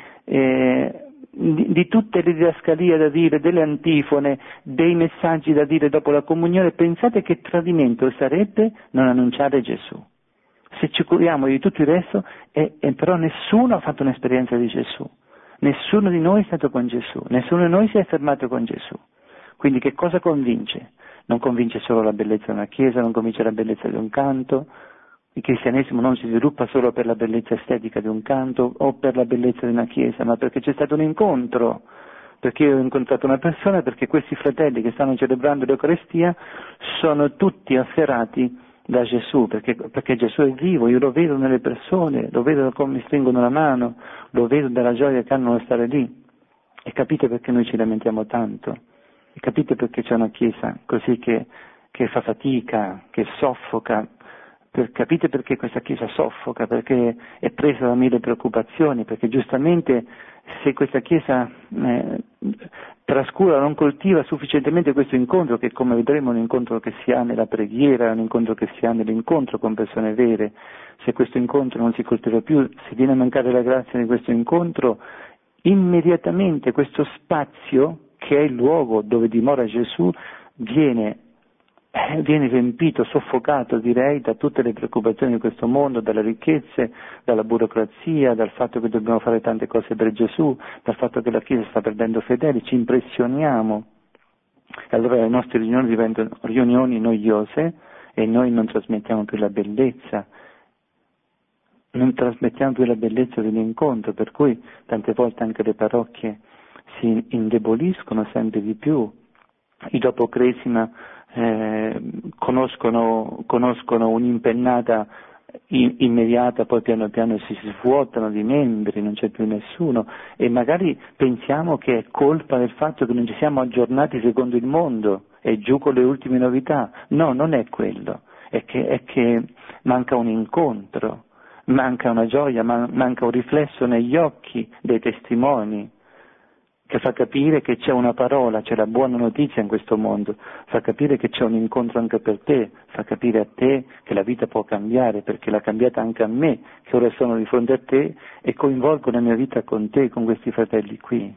di tutte le didascalie da dire, delle antifone, dei messaggi da dire dopo la comunione. Pensate che tradimento sarebbe non annunciare Gesù. Se ci curiamo di tutto il resto, però nessuno ha fatto un'esperienza di Gesù, nessuno di noi è stato con Gesù, nessuno di noi si è fermato con Gesù. Quindi che cosa convince? Non convince solo la bellezza di una chiesa, non convince la bellezza di un canto. Il cristianesimo non si sviluppa solo per la bellezza estetica di un canto o per la bellezza di una chiesa, ma perché c'è stato un incontro, perché io ho incontrato una persona, perché questi fratelli che stanno celebrando l'Eucaristia sono tutti afferrati da Gesù, perché Gesù è vivo, io lo vedo nelle persone, lo vedo come mi stringono la mano, lo vedo dalla gioia che hanno a stare lì. E capite perché noi ci lamentiamo tanto? E capite perché c'è una Chiesa così che fa fatica, che soffoca? Capite perché questa Chiesa soffoca? Perché è presa da mille preoccupazioni, perché giustamente se questa Chiesa trascura, non coltiva sufficientemente questo incontro, che come vedremo è un incontro che si ha nella preghiera, è un incontro che si ha nell'incontro con persone vere, se questo incontro non si coltiva più, se viene a mancare la grazia di questo incontro, immediatamente questo spazio, che è il luogo dove dimora Gesù, viene riempito, soffocato direi da tutte le preoccupazioni di questo mondo, dalle ricchezze, dalla burocrazia, dal fatto che dobbiamo fare tante cose per Gesù, dal fatto che la Chiesa sta perdendo fedeli, ci impressioniamo. E allora le nostre riunioni diventano riunioni noiose e noi non trasmettiamo più la bellezza. Non trasmettiamo più la bellezza dell'incontro, per cui tante volte anche le parrocchie si indeboliscono sempre di più. I dopo Cresima conoscono un'impennata immediata, poi piano piano si svuotano di membri, non c'è più nessuno e magari pensiamo che è colpa del fatto che non ci siamo aggiornati secondo il mondo e giù con le ultime novità. No, non è quello, è che manca un incontro, manca una gioia, manca un riflesso negli occhi dei testimoni, che fa capire che c'è una parola, c'è la buona notizia in questo mondo, fa capire che c'è un incontro anche per te, fa capire a te che la vita può cambiare, perché l'ha cambiata anche a me, che ora sono di fronte a te e coinvolgo la mia vita con te, con questi fratelli qui.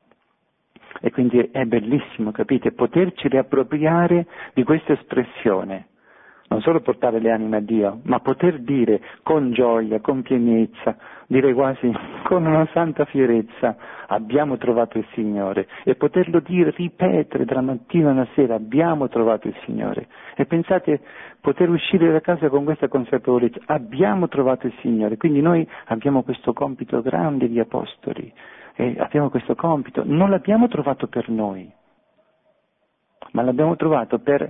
E quindi è bellissimo, capite, poterci riappropriare di questa espressione. Non solo portare le anime a Dio, ma poter dire con gioia, con pienezza, dire quasi con una santa fierezza, abbiamo trovato il Signore, e poterlo dire, ripetere dalla mattina alla sera, abbiamo trovato il Signore. E pensate, poter uscire da casa con questa consapevolezza, abbiamo trovato il Signore, quindi noi abbiamo questo compito grande di apostoli, e abbiamo questo compito, non l'abbiamo trovato per noi, ma l'abbiamo trovato per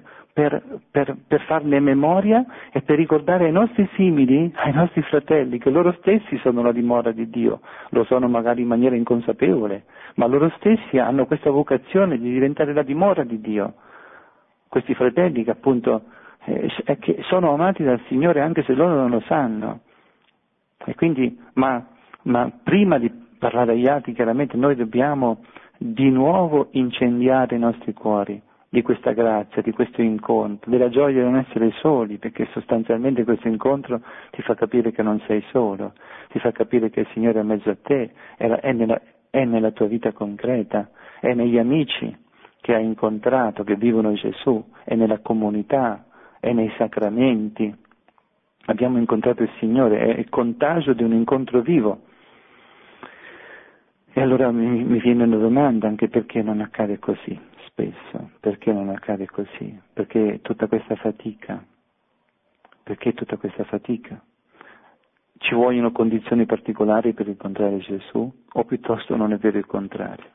farne memoria e per ricordare ai nostri simili, ai nostri fratelli, che loro stessi sono la dimora di Dio, lo sono magari in maniera inconsapevole, ma loro stessi hanno questa vocazione di diventare la dimora di Dio. Questi fratelli che appunto che sono amati dal Signore anche se loro non lo sanno. E quindi, ma prima di parlare agli altri, chiaramente noi dobbiamo di nuovo incendiare i nostri cuori di questa grazia, di questo incontro, della gioia di non essere soli, perché sostanzialmente questo incontro ti fa capire che non sei solo, ti fa capire che il Signore è in mezzo a te, è nella tua vita concreta, è negli amici che hai incontrato, che vivono Gesù, è nella comunità, è nei sacramenti. Abbiamo incontrato il Signore, è il contagio di un incontro vivo. E allora mi viene una domanda, anche perché non accade così spesso, perché non accade così, perché tutta questa fatica, ci vogliono condizioni particolari per incontrare Gesù o piuttosto non è vero il contrario?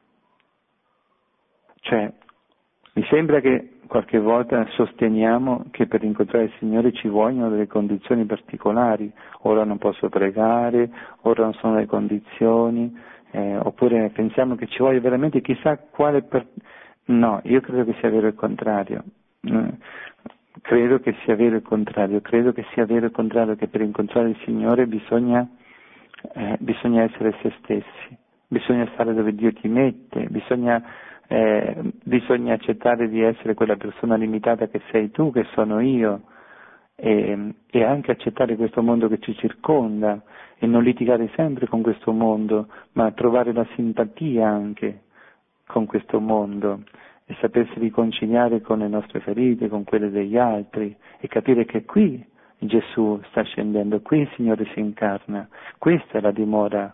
Cioè, mi sembra che qualche volta sosteniamo che per incontrare il Signore ci vogliono delle condizioni particolari, ora non posso pregare, ora non sono le condizioni, oppure pensiamo che ci voglia veramente chissà quale... No, io credo che sia vero il contrario. Credo che sia vero il contrario, che per incontrare il Signore bisogna essere se stessi, bisogna stare dove Dio ti mette, bisogna accettare di essere quella persona limitata che sei tu, che sono io, e anche accettare questo mondo che ci circonda e non litigare sempre con questo mondo, ma trovare la simpatia anche con questo mondo e sapersi riconciliare con le nostre ferite, con quelle degli altri e capire che qui Gesù sta scendendo, qui il Signore si incarna, questa è la dimora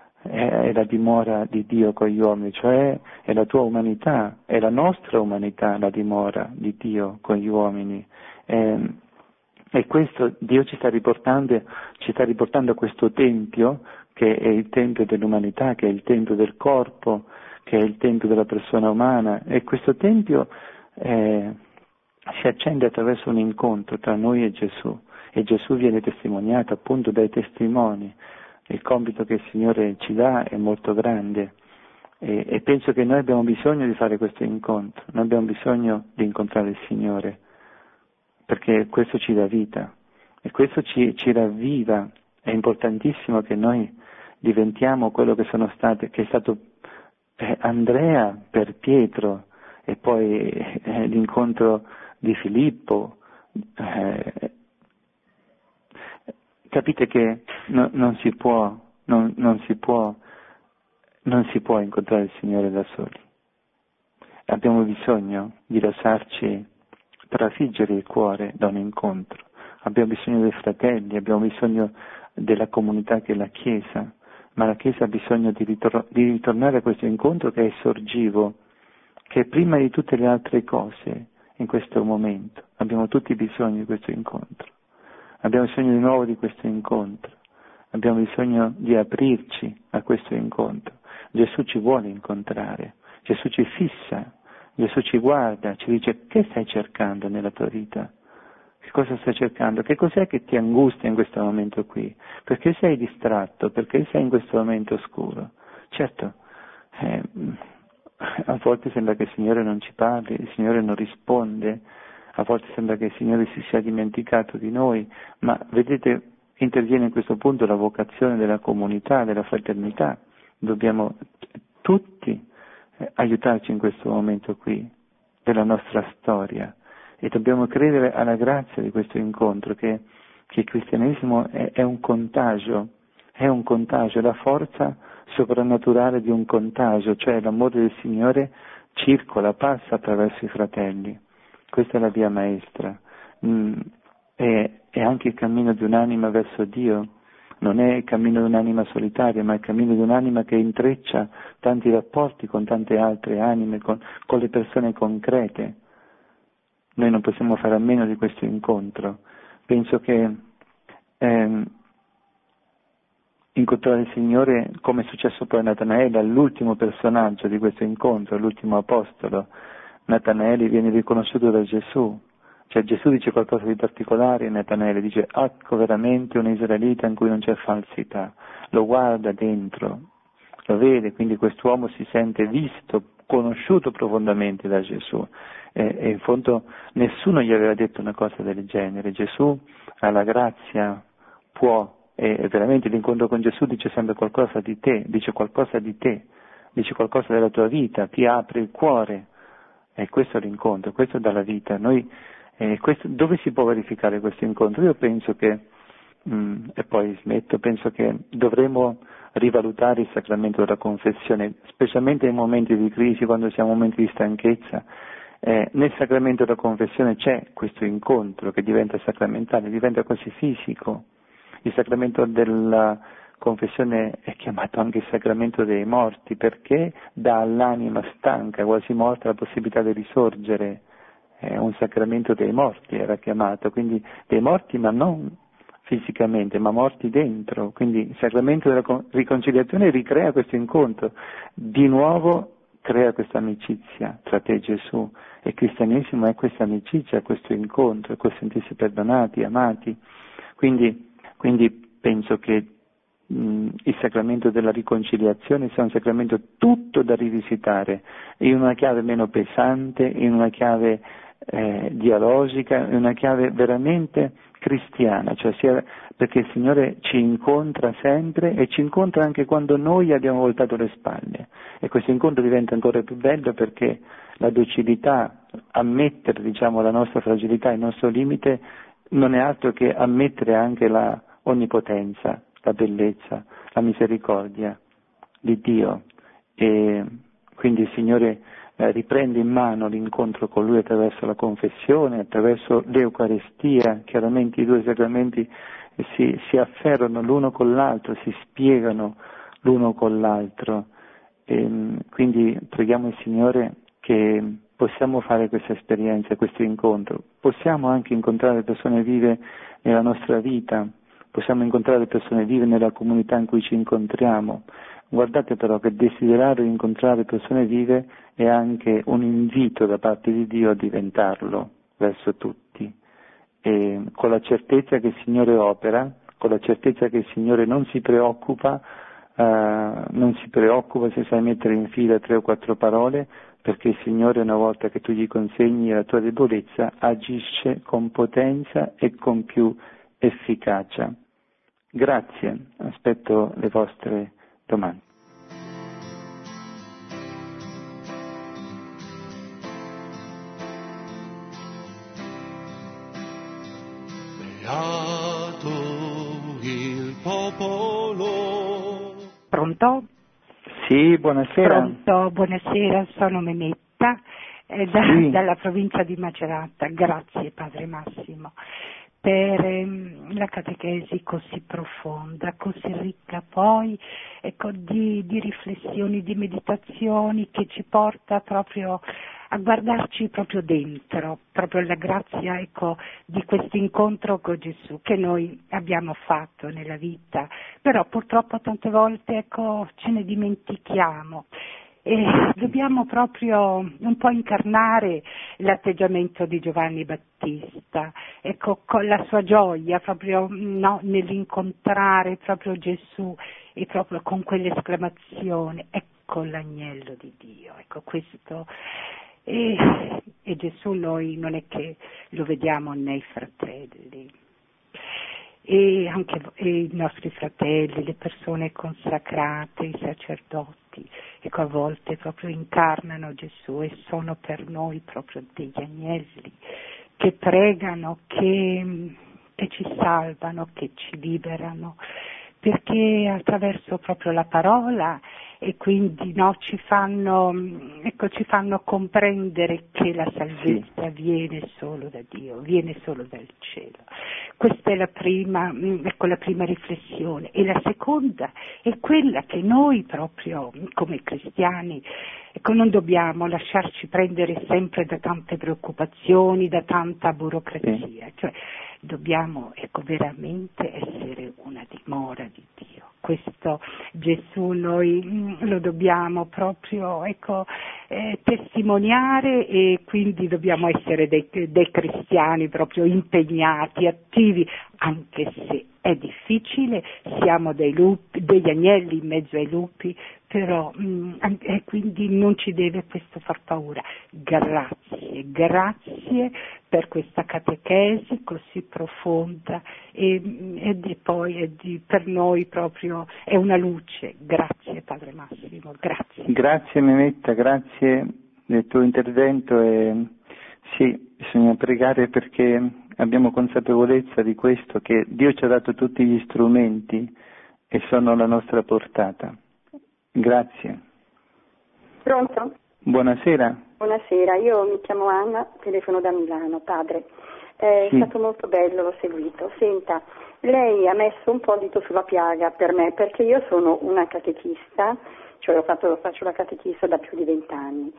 di Dio con gli uomini, cioè è la tua umanità, è la nostra umanità la dimora di Dio con gli uomini. E questo Dio ci sta riportando a questo tempio che è il tempio dell'umanità, che è il tempio del corpo, che è il tempio della persona umana, e questo tempio si accende attraverso un incontro tra noi e Gesù viene testimoniato appunto dai testimoni. Il compito che il Signore ci dà è molto grande E penso che noi abbiamo bisogno di fare questo incontro, noi abbiamo bisogno di incontrare il Signore, perché questo ci dà vita e questo ci ravviva. È importantissimo che noi diventiamo quello che è stato Andrea per Pietro, e poi l'incontro di Filippo. Capite che non si può incontrare il Signore da soli. Abbiamo bisogno di lasciarci trafiggere il cuore da un incontro. Abbiamo bisogno dei fratelli, abbiamo bisogno della comunità che è la Chiesa, ma la Chiesa ha bisogno di ritornare a questo incontro che è sorgivo, che è prima di tutte le altre cose in questo momento. Abbiamo tutti bisogno di questo incontro. Abbiamo bisogno di nuovo di questo incontro. Abbiamo bisogno di aprirci a questo incontro. Gesù ci vuole incontrare, Gesù ci fissa, Gesù ci guarda, ci dice: che stai cercando nella tua vita? Che cosa stai cercando? Che cos'è che ti angustia in questo momento qui? Perché sei distratto? Perché sei in questo momento oscuro? Certo, a volte sembra che il Signore non ci parli, il Signore non risponde, a volte sembra che il Signore si sia dimenticato di noi, ma vedete, interviene in questo punto la vocazione della comunità, della fraternità. Dobbiamo tutti aiutarci in questo momento qui, della nostra storia, e dobbiamo credere alla grazia di questo incontro, che il cristianesimo è un contagio, la forza soprannaturale di un contagio, cioè l'amore del Signore circola, passa attraverso i fratelli. Questa è la via maestra, è anche il cammino di un'anima verso Dio. Non è il cammino di un'anima solitaria, ma è il cammino di un'anima che intreccia tanti rapporti con tante altre anime, con le persone concrete. Noi non possiamo fare a meno di questo incontro. Penso che incontrare il Signore, come è successo poi a Natanaele, l'ultimo personaggio di questo incontro, l'ultimo apostolo. Natanaele viene riconosciuto da Gesù. Cioè Gesù dice qualcosa di particolare e Natanaele dice: ecco veramente un israelita in cui non c'è falsità. Lo guarda dentro, lo vede, quindi quest'uomo si sente visto, conosciuto profondamente da Gesù. E in fondo nessuno gli aveva detto una cosa del genere. Gesù ha la grazia, può, e veramente l'incontro con Gesù dice sempre qualcosa di te, dice qualcosa della tua vita, ti apre il cuore. E questo è l'incontro, questo dà la vita. Dove si può verificare questo incontro? Io penso che, e poi smetto, penso che dovremo rivalutare il sacramento della confessione, specialmente in momenti di crisi, quando siamo in momenti di stanchezza. Nel sacramento della confessione c'è questo incontro che diventa sacramentale, diventa quasi fisico. Il sacramento della confessione è chiamato anche il sacramento dei morti, perché dà all'anima stanca, quasi morta, la possibilità di risorgere. È un sacramento dei morti, era chiamato, quindi dei morti ma non fisicamente, ma morti dentro. Quindi il sacramento della riconciliazione ricrea questo incontro, di nuovo crea questa amicizia tra te e Gesù. E il cristianesimo è questa amicizia, questo incontro, è questo sentirsi perdonati, amati. Quindi penso che il sacramento della riconciliazione sia un sacramento tutto da rivisitare, in una chiave meno pesante, in una chiave dialogica, in una chiave veramente cristiana, perché il Signore ci incontra sempre e ci incontra anche quando noi abbiamo voltato le spalle, e questo incontro diventa ancora più bello perché la docilità, ammettere la nostra fragilità, il nostro limite, non è altro che ammettere anche la onnipotenza, la bellezza, la misericordia di Dio. E quindi il Signore riprende in mano l'incontro con Lui attraverso la confessione, attraverso l'Eucaristia. Chiaramente i due sacramenti si afferrano l'uno con l'altro, si spiegano l'uno con l'altro. Quindi preghiamo il Signore che possiamo fare questa esperienza, questo incontro. Possiamo anche incontrare persone vive nella nostra vita, possiamo incontrare persone vive nella comunità in cui ci incontriamo. Guardate però che desiderare incontrare persone vive è anche un invito da parte di Dio a diventarlo verso tutti, e con la certezza che il Signore opera, con la certezza che il Signore non si preoccupa non si preoccupa se sai mettere in fila 3 o 4 parole, perché il Signore, una volta che tu gli consegni la tua debolezza, agisce con potenza e con più efficacia. Grazie, aspetto le vostre domande. Beato il popolo. Pronto? Sì, buonasera. Pronto, buonasera, sono Memetta Sì. dalla provincia di Macerata. Grazie Padre Massimo per la catechesi così profonda, così ricca poi di riflessioni, di meditazioni che ci porta proprio a guardarci proprio dentro, proprio la grazia di questo incontro con Gesù che noi abbiamo fatto nella vita, però purtroppo tante volte ce ne dimentichiamo. E dobbiamo proprio un po' incarnare l'atteggiamento di Giovanni Battista, con la sua gioia proprio nell'incontrare proprio Gesù e proprio con quell'esclamazione, ecco l'agnello di Dio, questo. E Gesù noi non è che lo vediamo nei fratelli. E anche i nostri fratelli, le persone consacrate, i sacerdoti, a volte proprio incarnano Gesù e sono per noi proprio degli agnelli che pregano, che ci salvano, che ci liberano, perché attraverso proprio la parola e quindi ci fanno comprendere che la salvezza viene solo da Dio, viene solo dal cielo. Questa è la prima riflessione. E la seconda è quella che noi proprio come cristiani non dobbiamo lasciarci prendere sempre da tante preoccupazioni, da tanta burocrazia, cioè dobbiamo veramente essere una dimora di Dio. Questo Gesù noi lo dobbiamo proprio testimoniare, e quindi dobbiamo essere dei cristiani proprio impegnati, attivi, anche se è difficile, siamo degli agnelli in mezzo ai lupi, però quindi non ci deve questo far paura. Grazie per questa catechesi così profonda e poi per noi proprio è una luce. Grazie Padre Massimo, grazie. Grazie Memetta, grazie del tuo intervento, e sì, bisogna pregare perché abbiamo consapevolezza di questo, che Dio ci ha dato tutti gli strumenti e sono alla nostra portata. Grazie. Pronto? Buonasera. Buonasera, io mi chiamo Anna, telefono da Milano, padre. È stato molto bello, l'ho seguito. Senta, lei ha messo un po' il dito sulla piaga per me, perché io sono una catechista, cioè faccio la catechista da più di 20 anni.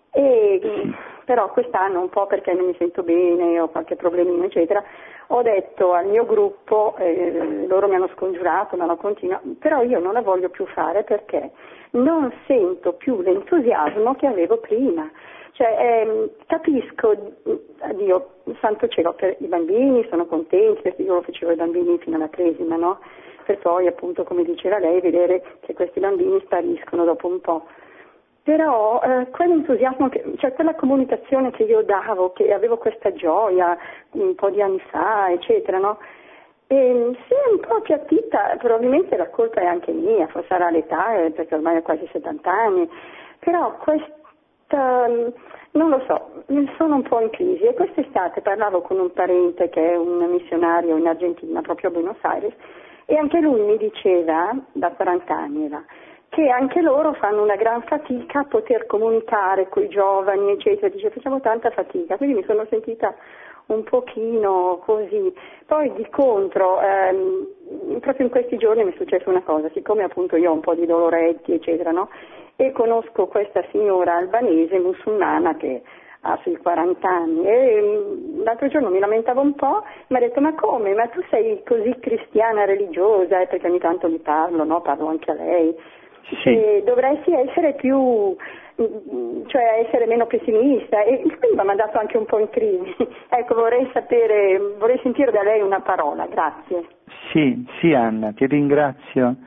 Però quest'anno, un po' perché non mi sento bene, ho qualche problemino eccetera, ho detto al mio gruppo, loro mi hanno scongiurato, ma non continua, però io non la voglio più fare perché non sento più l'entusiasmo che avevo prima. Cioè, capisco, Dio, santo cielo, per i bambini sono contenti, perché io lo facevo ai bambini fino alla cresima, no? Per poi, appunto, come diceva lei, vedere che questi bambini spariscono dopo un po'. Però quell'entusiasmo, cioè quella comunicazione che io davo, che avevo questa gioia un po' di anni fa, eccetera, no? Si è un po' appiattita, probabilmente la colpa è anche mia, forse sarà l'età, perché ormai ho quasi 70 anni, però questa, non lo so, sono un po' in crisi. E quest'estate parlavo con un parente che è un missionario in Argentina, proprio a Buenos Aires, e anche lui mi diceva, da 40 anni là, che anche loro fanno una gran fatica a poter comunicare con i giovani, eccetera. Dice, facciamo tanta fatica, quindi mi sono sentita un pochino così. Poi di contro, proprio in questi giorni mi è successa una cosa, siccome appunto io ho un po' di doloretti, eccetera, no? E conosco questa signora albanese musulmana che ha sui 40 anni, e l'altro giorno mi lamentavo un po', mi ha detto, ma come? Ma tu sei così cristiana, religiosa? Perché ogni tanto gli parlo, no? Parlo anche a lei. Sì. E dovresti essere più, cioè essere meno pessimista, e quindi mi ha mandato anche un po' in crisi. Ecco, vorrei sentire da lei una parola, grazie. Sì, Anna, ti ringrazio.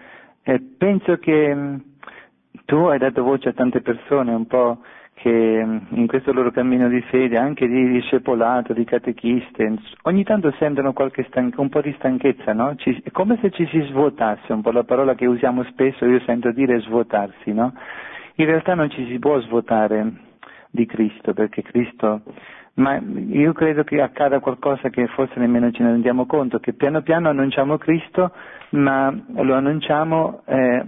penso che tu hai dato voce a tante persone un po' che in questo loro cammino di fede, anche di discepolato, di catechiste, ogni tanto sentono un po' di stanchezza, no? È come se ci si svuotasse, un po' la parola che usiamo spesso, io sento dire svuotarsi, no? In realtà non ci si può svuotare di Cristo, perché Cristo... Ma io credo che accada qualcosa che forse nemmeno ce ne rendiamo conto, che piano piano annunciamo Cristo, ma lo annunciamo...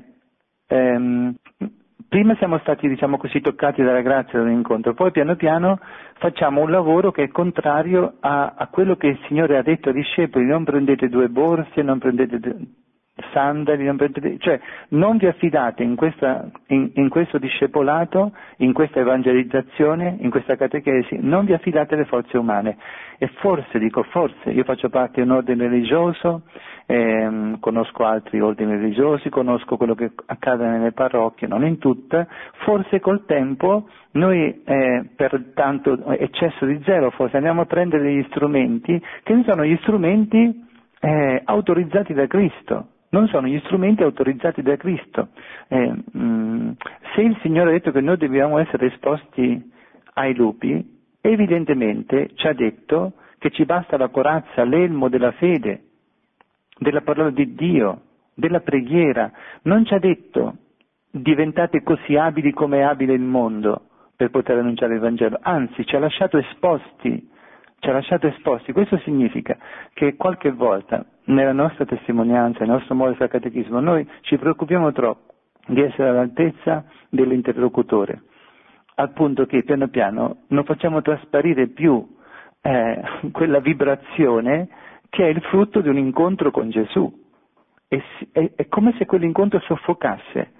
prima siamo stati, diciamo così, toccati dalla grazia dell'incontro, poi piano piano facciamo un lavoro che è contrario a quello che il Signore ha detto ai discepoli: non prendete 2 borse, non prendete sandali, cioè non vi affidate in questo discepolato, in questa evangelizzazione, in questa catechesi, non vi affidate alle forze umane. E forse, io faccio parte di un ordine religioso, conosco altri ordini religiosi, conosco quello che accade nelle parrocchie, non in tutte, forse col tempo noi per tanto eccesso di zelo forse andiamo a prendere degli strumenti che non sono gli strumenti autorizzati da Cristo. Non sono gli strumenti autorizzati da Cristo. Se il Signore ha detto che noi dobbiamo essere esposti ai lupi, evidentemente ci ha detto che ci basta la corazza, l'elmo della fede, della parola di Dio, della preghiera. Non ci ha detto diventate così abili come è abile il mondo per poter annunciare il Vangelo, anzi ci ha lasciato esposti. Questo significa che qualche volta nella nostra testimonianza, nel nostro modo di fare catechismo, noi ci preoccupiamo troppo di essere all'altezza dell'interlocutore, al punto che piano piano non facciamo trasparire più quella vibrazione che è il frutto di un incontro con Gesù. È come se quell'incontro soffocasse.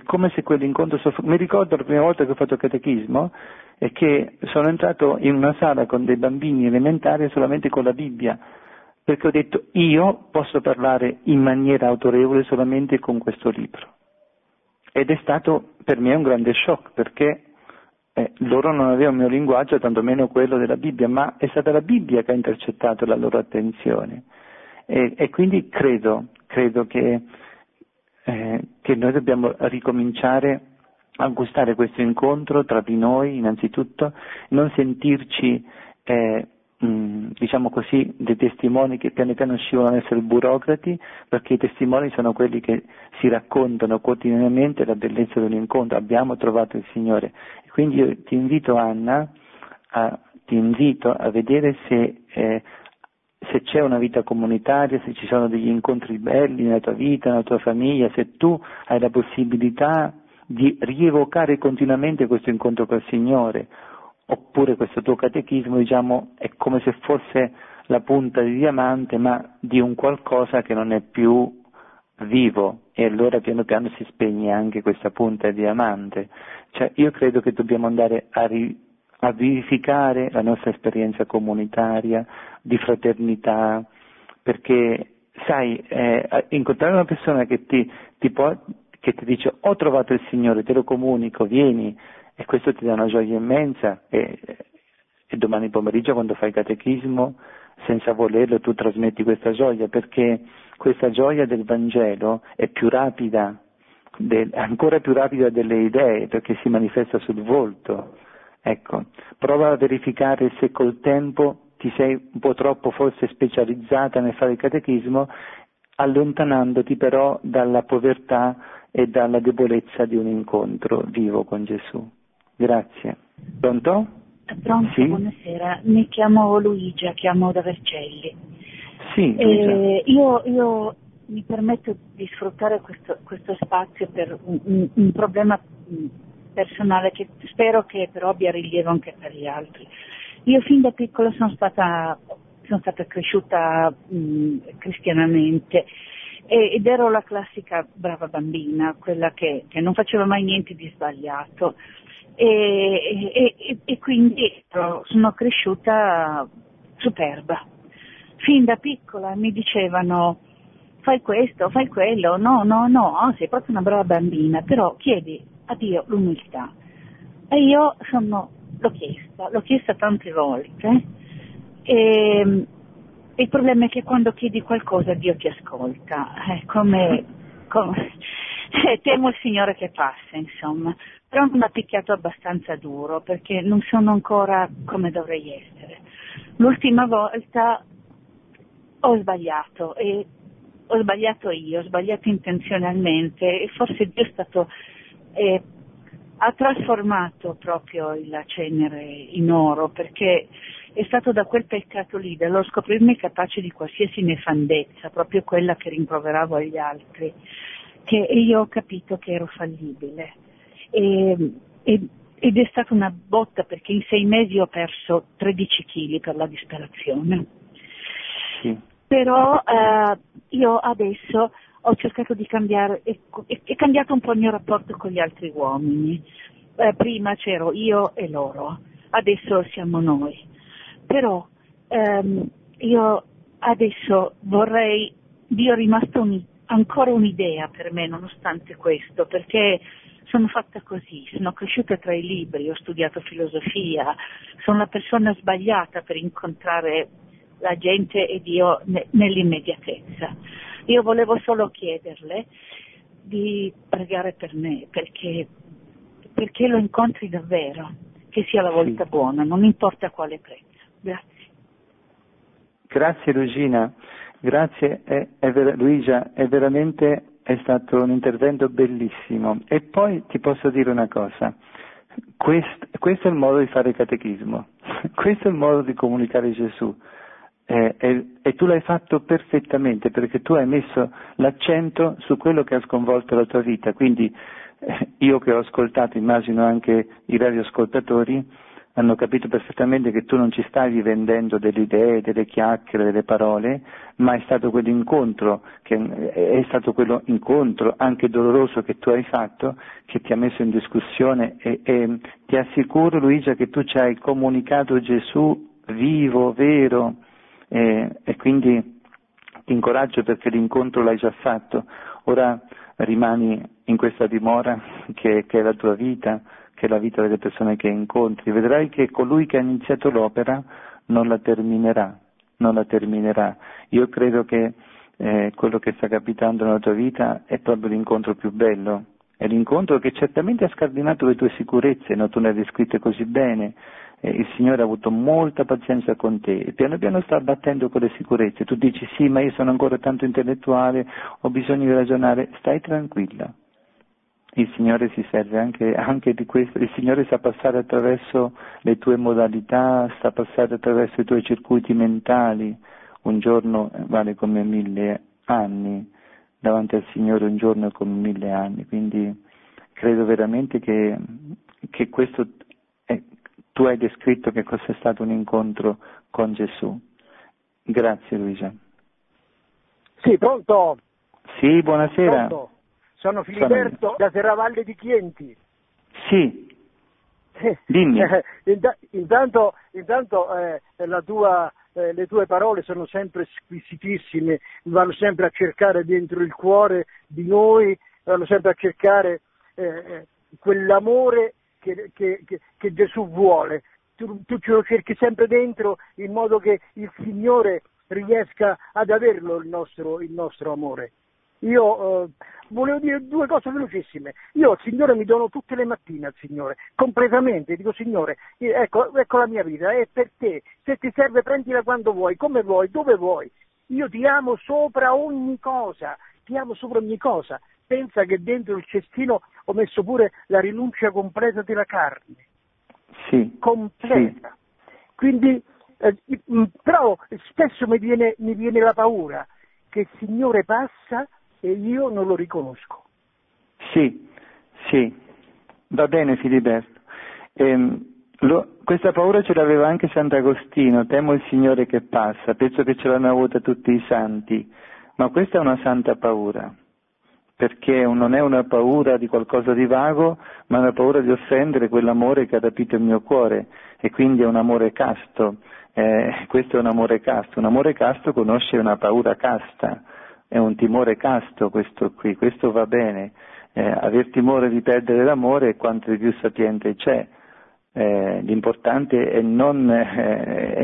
Mi ricordo la prima volta che ho fatto catechismo e che sono entrato in una sala con dei bambini elementari solamente con la Bibbia, perché ho detto io posso parlare in maniera autorevole solamente con questo libro. Ed è stato per me un grande shock, perché loro non avevano il mio linguaggio, tantomeno quello della Bibbia, ma è stata la Bibbia che ha intercettato la loro attenzione. E quindi credo che noi dobbiamo ricominciare a gustare questo incontro tra di noi innanzitutto, non sentirci diciamo così dei testimoni che piano piano scivolano a essere burocrati, perché i testimoni sono quelli che si raccontano quotidianamente la bellezza di un incontro. Abbiamo trovato il Signore, quindi io ti invito, Anna, a vedere se c'è una vita comunitaria, se ci sono degli incontri belli nella tua vita, nella tua famiglia, se tu hai la possibilità di rievocare continuamente questo incontro col Signore, oppure questo tuo catechismo, diciamo, è come se fosse la punta di diamante, ma di un qualcosa che non è più vivo, e allora piano piano si spegne anche questa punta di diamante. Cioè, io credo che dobbiamo andare a vivificare la nostra esperienza comunitaria, di fraternità, perché sai, incontrare una persona che ti dice ho trovato il Signore, te lo comunico, vieni, e questo ti dà una gioia immensa, e domani pomeriggio quando fai catechismo, senza volerlo, tu trasmetti questa gioia, perché questa gioia del Vangelo è più rapida, ancora più rapida delle idee, perché si manifesta sul volto. Ecco, prova a verificare se col tempo ti sei un po' troppo forse specializzata nel fare il catechismo, allontanandoti però dalla povertà e dalla debolezza di un incontro vivo con Gesù. Grazie. Pronto? Pronto, sì? Buonasera. Mi chiamo Luigia, chiamo da Vercelli. Sì, io mi permetto di sfruttare questo spazio per un problema personale che spero che però abbia rilievo anche per gli altri. Io fin da piccola sono stata cresciuta cristianamente ed ero la classica brava bambina, quella che non faceva mai niente di sbagliato e quindi sono cresciuta superba. Fin da piccola mi dicevano fai questo, fai quello, no, sei proprio una brava bambina, però chiedi a Dio l'umiltà. E io l'ho chiesta tante volte, e il problema è che quando chiedi qualcosa Dio ti ascolta, Temo il Signore che passa, insomma. Però mi ha picchiato abbastanza duro, perché non sono ancora come dovrei essere. L'ultima volta ho sbagliato, e ho sbagliato io, ho sbagliato intenzionalmente, e forse Dio è stato, ha trasformato proprio la cenere in oro, perché è stato da quel peccato lì, dallo scoprirmi capace di qualsiasi nefandezza, proprio quella che rimproveravo agli altri, che io ho capito che ero fallibile. Ed è stata una botta, perché in 6 mesi ho perso 13 kg per la disperazione. Sì. Però io adesso ho cercato di cambiare, è cambiato un po' il mio rapporto con gli altri uomini. Prima c'ero io e loro, adesso siamo noi. Però io adesso vorrei, Dio è rimasto ancora un'idea per me nonostante questo, perché sono fatta così, sono cresciuta tra i libri, ho studiato filosofia, sono la persona sbagliata per incontrare la gente e Dio nell'immediatezza. Io volevo solo chiederle di pregare per me, perché lo incontri davvero, che sia la volta buona, non importa quale prezzo. Grazie. Grazie Luigina, grazie Luigia, è stato un intervento bellissimo. E poi ti posso dire una cosa, questo è il modo di fare catechismo, questo è il modo di comunicare Gesù. E tu l'hai fatto perfettamente, perché tu hai messo l'accento su quello che ha sconvolto la tua vita. Quindi io che ho ascoltato, immagino anche i radioascoltatori, hanno capito perfettamente che tu non ci stavi vendendo delle idee, delle chiacchiere, delle parole, ma è stato quell'incontro, è stato quello incontro anche doloroso che tu hai fatto, che ti ha messo in discussione, e ti assicuro Luigia che tu ci hai comunicato Gesù vivo, vero, e quindi ti incoraggio perché l'incontro l'hai già fatto. Ora rimani in questa dimora che è la tua vita, che è la vita delle persone che incontri. Vedrai che colui che ha iniziato l'opera non la terminerà. Io credo che quello che sta capitando nella tua vita è proprio l'incontro più bello, è l'incontro che certamente ha scardinato le tue sicurezze, no? Tu ne hai descritte così bene. Il Signore ha avuto molta pazienza con te e piano piano sta battendo con le sicurezze. Tu dici sì, ma io sono ancora tanto intellettuale, ho bisogno di ragionare. Stai tranquilla, il Signore si serve anche di questo, il Signore sa passare attraverso le tue modalità, sa passare attraverso i tuoi circuiti mentali. Un giorno vale come 1000 anni, davanti al Signore un giorno è come 1000 anni, quindi credo veramente che questo tu hai descritto che cos'è stato un incontro con Gesù. Grazie Luisa. Sì, pronto? Sì, buonasera. Pronto? Sono Filiberto da Serravalle di Chienti. Sì, dimmi. Intanto le tue parole sono sempre squisitissime, vanno sempre a cercare dentro il cuore di noi, vanno sempre a cercare quell'amore che Gesù vuole. Tu ce lo cerchi sempre dentro in modo che il Signore riesca ad averlo il nostro amore. Io volevo dire 2 cose velocissime. Io al Signore mi dono tutte le mattine al Signore, completamente. Dico Signore, ecco la mia vita, è per te. Se ti serve prendila quando vuoi, come vuoi, dove vuoi. Io ti amo sopra ogni cosa, Pensa che dentro il cestino ho messo pure la rinuncia completa della carne. Sì. Completa. Sì. Quindi, però spesso mi viene la paura che il Signore passa e io non lo riconosco. Sì, va bene Filiberto. Questa paura ce l'aveva anche Sant'Agostino, temo il Signore che passa, penso che ce l'hanno avuta tutti i santi, ma questa è una santa paura, perché non è una paura di qualcosa di vago, ma una paura di offendere quell'amore che ha rapito il mio cuore, e quindi è un amore casto. Questo è un amore casto conosce una paura casta, è un timore casto questo qui, questo va bene, aver timore di perdere l'amore è quanto di più sapiente c'è, l'importante è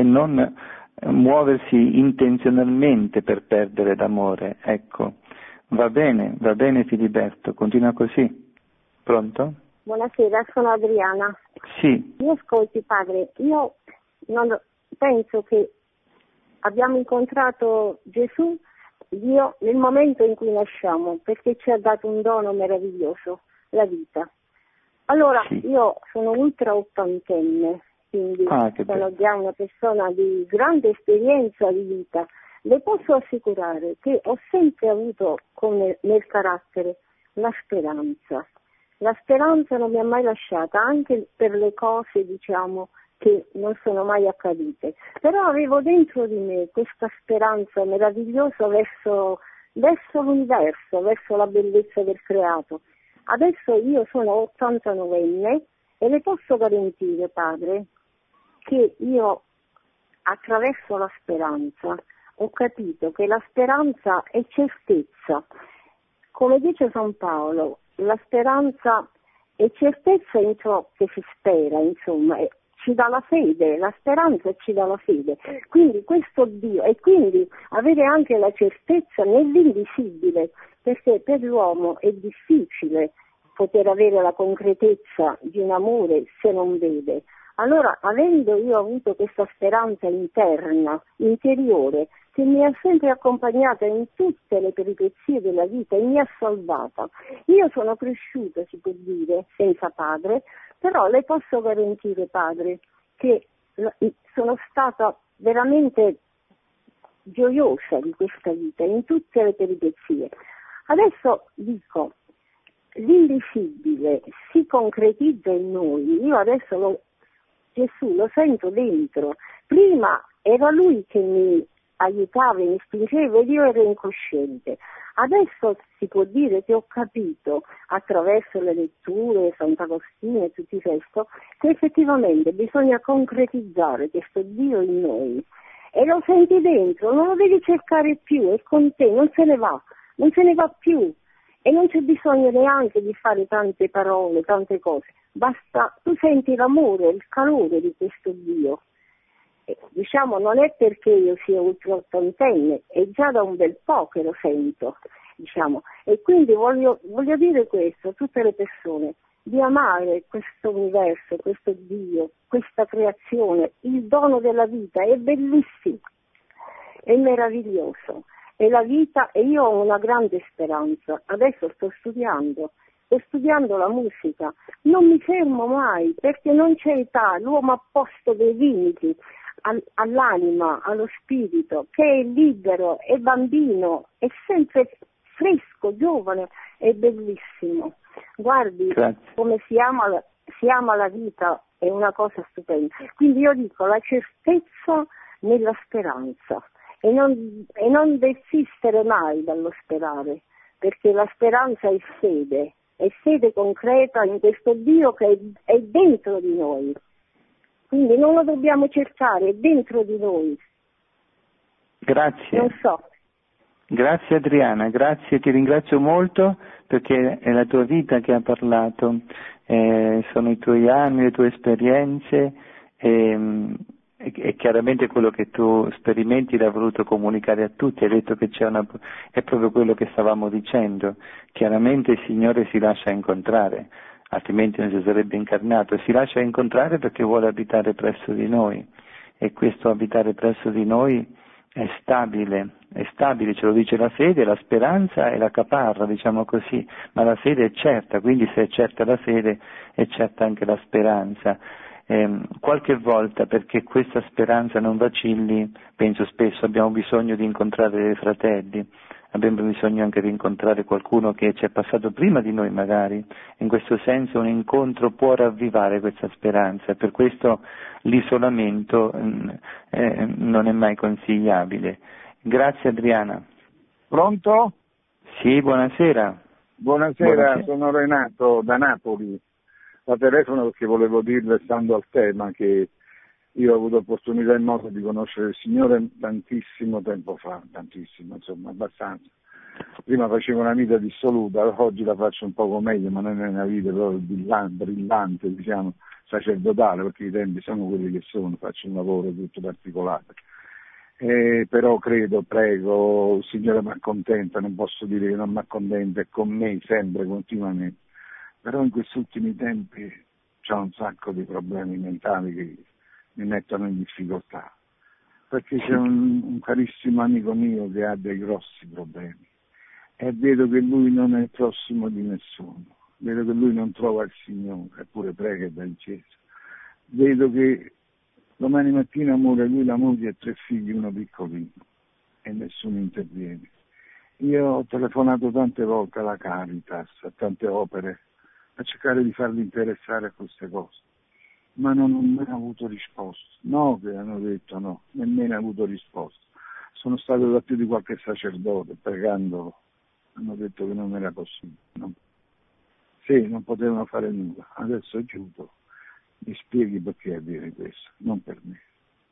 non muoversi intenzionalmente per perdere l'amore, ecco, Va bene Filiberto, continua così. Pronto? Buonasera, sono Adriana. Sì. Mi ascolti, padre, io non penso che abbiamo incontrato Gesù, Dio, nel momento in cui nasciamo, perché ci ha dato un dono meraviglioso, la vita. Allora, sì. Io sono ultra ottantenne, quindi sono già una persona di grande esperienza di vita. Le posso assicurare che ho sempre avuto nel carattere la speranza. La speranza non mi ha mai lasciata, anche per le cose, diciamo, che non sono mai accadute. Però avevo dentro di me questa speranza meravigliosa verso l'universo, verso la bellezza del creato. Adesso io sono 89enne e le posso garantire, padre, che io attraverso la speranza ho capito che la speranza è certezza. Come dice San Paolo, la speranza è certezza in ciò che si spera, insomma, ci dà la fede, la speranza ci dà la fede. Quindi questo Dio, e quindi avere anche la certezza nell'invisibile, perché per l'uomo è difficile poter avere la concretezza di un amore se non vede. Allora, avendo io avuto questa speranza interna, interiore, che mi ha sempre accompagnata in tutte le peripezie della vita e mi ha salvata. Io sono cresciuta, si può dire, senza padre, però le posso garantire, padre, che sono stata veramente gioiosa di questa vita, in tutte le peripezie. Adesso dico, l'invisibile si concretizza in noi. Io adesso Gesù lo sento dentro. Prima era lui che mi aiutava e mi spingeva ed io ero incosciente. Adesso si può dire che ho capito attraverso le letture, Sant'Agostino e tutto questo, che effettivamente bisogna concretizzare questo Dio in noi. E lo senti dentro, non lo devi cercare più, è con te, non se ne va più. E non c'è bisogno neanche di fare tante parole, tante cose. Basta, tu senti l'amore, il calore di questo Dio. Diciamo, non è perché io sia ultra ottantenne, è già da un bel po' che lo sento, diciamo. E quindi voglio dire questo a tutte le persone, di amare questo universo, questo Dio, questa creazione, il dono della vita, è bellissimo, è meraviglioso. E la vita, e io ho una grande speranza, adesso sto studiando la musica, non mi fermo mai, perché non c'è età, l'uomo ha posto dei limiti all'anima, allo spirito, che è libero, è bambino, è sempre fresco, giovane, è bellissimo. Guardi, Grazie. Come si ama la vita, è una cosa stupenda. Quindi io dico la certezza nella speranza e non desistere mai dallo sperare, perché la speranza è fede concreta in questo Dio che è dentro di noi. Quindi non lo dobbiamo cercare, è dentro di noi. Grazie. Non so. Grazie Adriana, grazie, ti ringrazio molto perché è la tua vita che ha parlato, sono i tuoi anni, le tue esperienze e chiaramente quello che tu sperimenti l'hai voluto comunicare a tutti, hai detto che è proprio quello che stavamo dicendo, chiaramente il Signore si lascia incontrare, altrimenti non si sarebbe incarnato, si lascia incontrare perché vuole abitare presso di noi e questo abitare presso di noi è stabile, ce lo dice la fede, la speranza e la caparra, diciamo così, ma la fede è certa, quindi se è certa la fede è certa anche la speranza. Qualche volta, perché questa speranza non vacilli, penso spesso abbiamo bisogno di incontrare dei fratelli, abbiamo bisogno anche di incontrare qualcuno che ci è passato prima di noi magari, in questo senso un incontro può ravvivare questa speranza, per questo l'isolamento non è mai consigliabile. Grazie Adriana. Pronto? Sì, buonasera. Buonasera, sono Renato da Napoli. La telefono perché volevo dirle, stando al tema, che io ho avuto opportunità e modo di conoscere il Signore tantissimo tempo fa, tantissimo, insomma, abbastanza. Prima facevo una vita dissoluta, oggi la faccio un poco meglio, ma non è una vita proprio brillante, diciamo, sacerdotale, perché i tempi sono quelli che sono, faccio un lavoro tutto particolare. però prego, il Signore mi accontenta, non posso dire che non mi accontenta, è con me sempre, continuamente. Però in questi ultimi tempi c'ho un sacco di problemi mentali che mi mettono in difficoltà, perché c'è un carissimo amico mio che ha dei grossi problemi e vedo che lui non è il prossimo di nessuno, vedo che lui non trova il Signore, eppure prega e va in chiesa, vedo che domani mattina muore lui, la moglie e 3 figli, uno piccolino, e nessuno interviene. Io ho telefonato tante volte alla Caritas, a tante opere, a cercare di farli interessare a queste cose, ma non ho mai avuto risposta. No, che hanno detto no, nemmeno ho avuto risposta. Sono stato da più di qualche sacerdote pregando, hanno detto che non era possibile. No. Sì, non potevano fare nulla. Adesso è giunto. Mi spieghi perché avviene questo, non per me.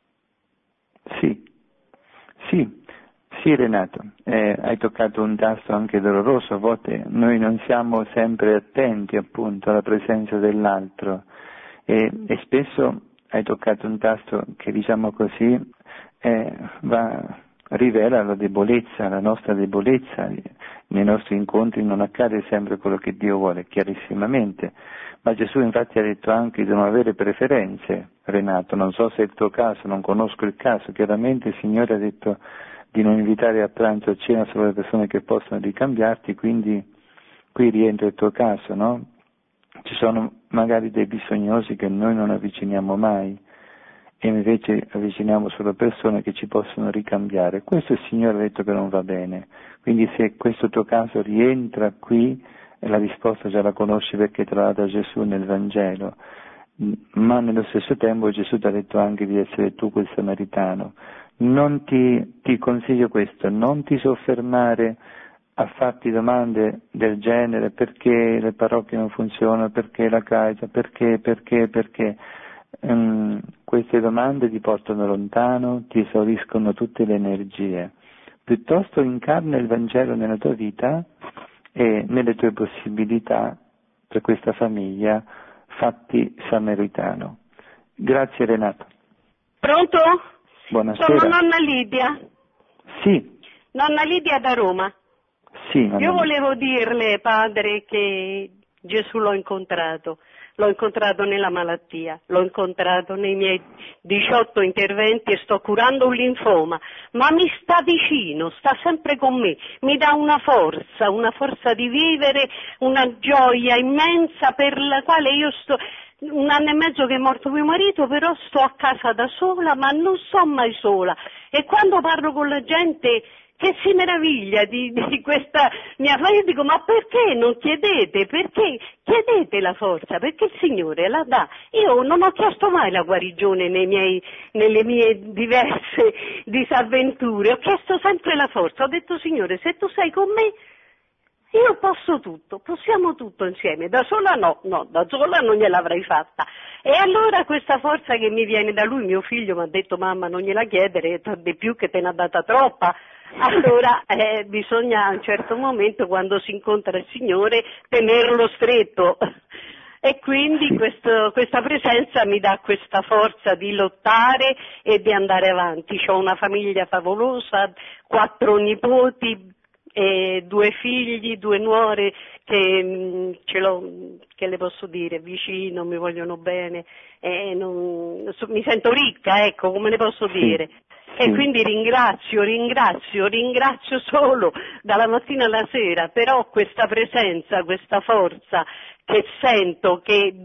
Sì Renato, hai toccato un tasto anche doloroso, a volte noi non siamo sempre attenti appunto alla presenza dell'altro e spesso hai toccato un tasto che diciamo così rivela la debolezza, la nostra debolezza. Nei nostri incontri non accade sempre quello che Dio vuole, chiarissimamente, ma Gesù infatti ha detto anche di non avere preferenze, Renato, non so se è il tuo caso, non conosco il caso, chiaramente il Signore ha detto di non invitare a pranzo o a cena solo le persone che possono ricambiarti, quindi qui rientra il tuo caso, no? Ci sono magari dei bisognosi che noi non avviciniamo mai e invece avviciniamo solo persone che ci possono ricambiare. Questo il Signore ha detto che non va bene, quindi se questo tuo caso rientra qui, la risposta già la conosci perché te l'ha data Gesù nel Vangelo, ma nello stesso tempo Gesù ti ha detto anche di essere tu quel samaritano. Non ti consiglio questo, non ti soffermare a farti domande del genere, perché le parrocchie non funzionano, perché la Caritas, perché. Queste domande ti portano lontano, ti esauriscono tutte le energie. Piuttosto incarna il Vangelo nella tua vita e nelle tue possibilità per questa famiglia, fatti samaritano. Grazie Renato. Pronto? Buonasera. Sono nonna Lidia. Sì. Nonna Lidia da Roma. Sì. Io volevo dirle, padre, che Gesù l'ho incontrato nella malattia, l'ho incontrato nei miei 18 interventi e sto curando un linfoma, ma mi sta vicino, sta sempre con me, mi dà una forza di vivere, una gioia immensa per la quale io sto. 1 anno e mezzo che è morto mio marito, però sto a casa da sola, ma non sto mai sola. E quando parlo con la gente che si meraviglia di questa mia fama, io dico, ma perché non chiedete? Perché chiedete la forza? Perché il Signore la dà. Io non ho chiesto mai la guarigione nelle mie diverse disavventure, ho chiesto sempre la forza. Ho detto, Signore, se tu sei con me, io posso tutto, possiamo tutto insieme, da sola no, da sola non gliel'avrei fatta. E allora questa forza che mi viene da lui, mio figlio mi ha detto, mamma non gliela chiedere, di più che te ne ha data troppa. Allora bisogna a un certo momento, quando si incontra il Signore, tenerlo stretto. E quindi questa presenza mi dà questa forza di lottare e di andare avanti. Ho una famiglia favolosa, 4 nipoti, e 2 figli, 2 nuore che le posso dire, vicino, mi vogliono bene, mi sento ricca, ecco, come le posso dire. Sì. E quindi ringrazio solo dalla mattina alla sera, però questa presenza, questa forza che sento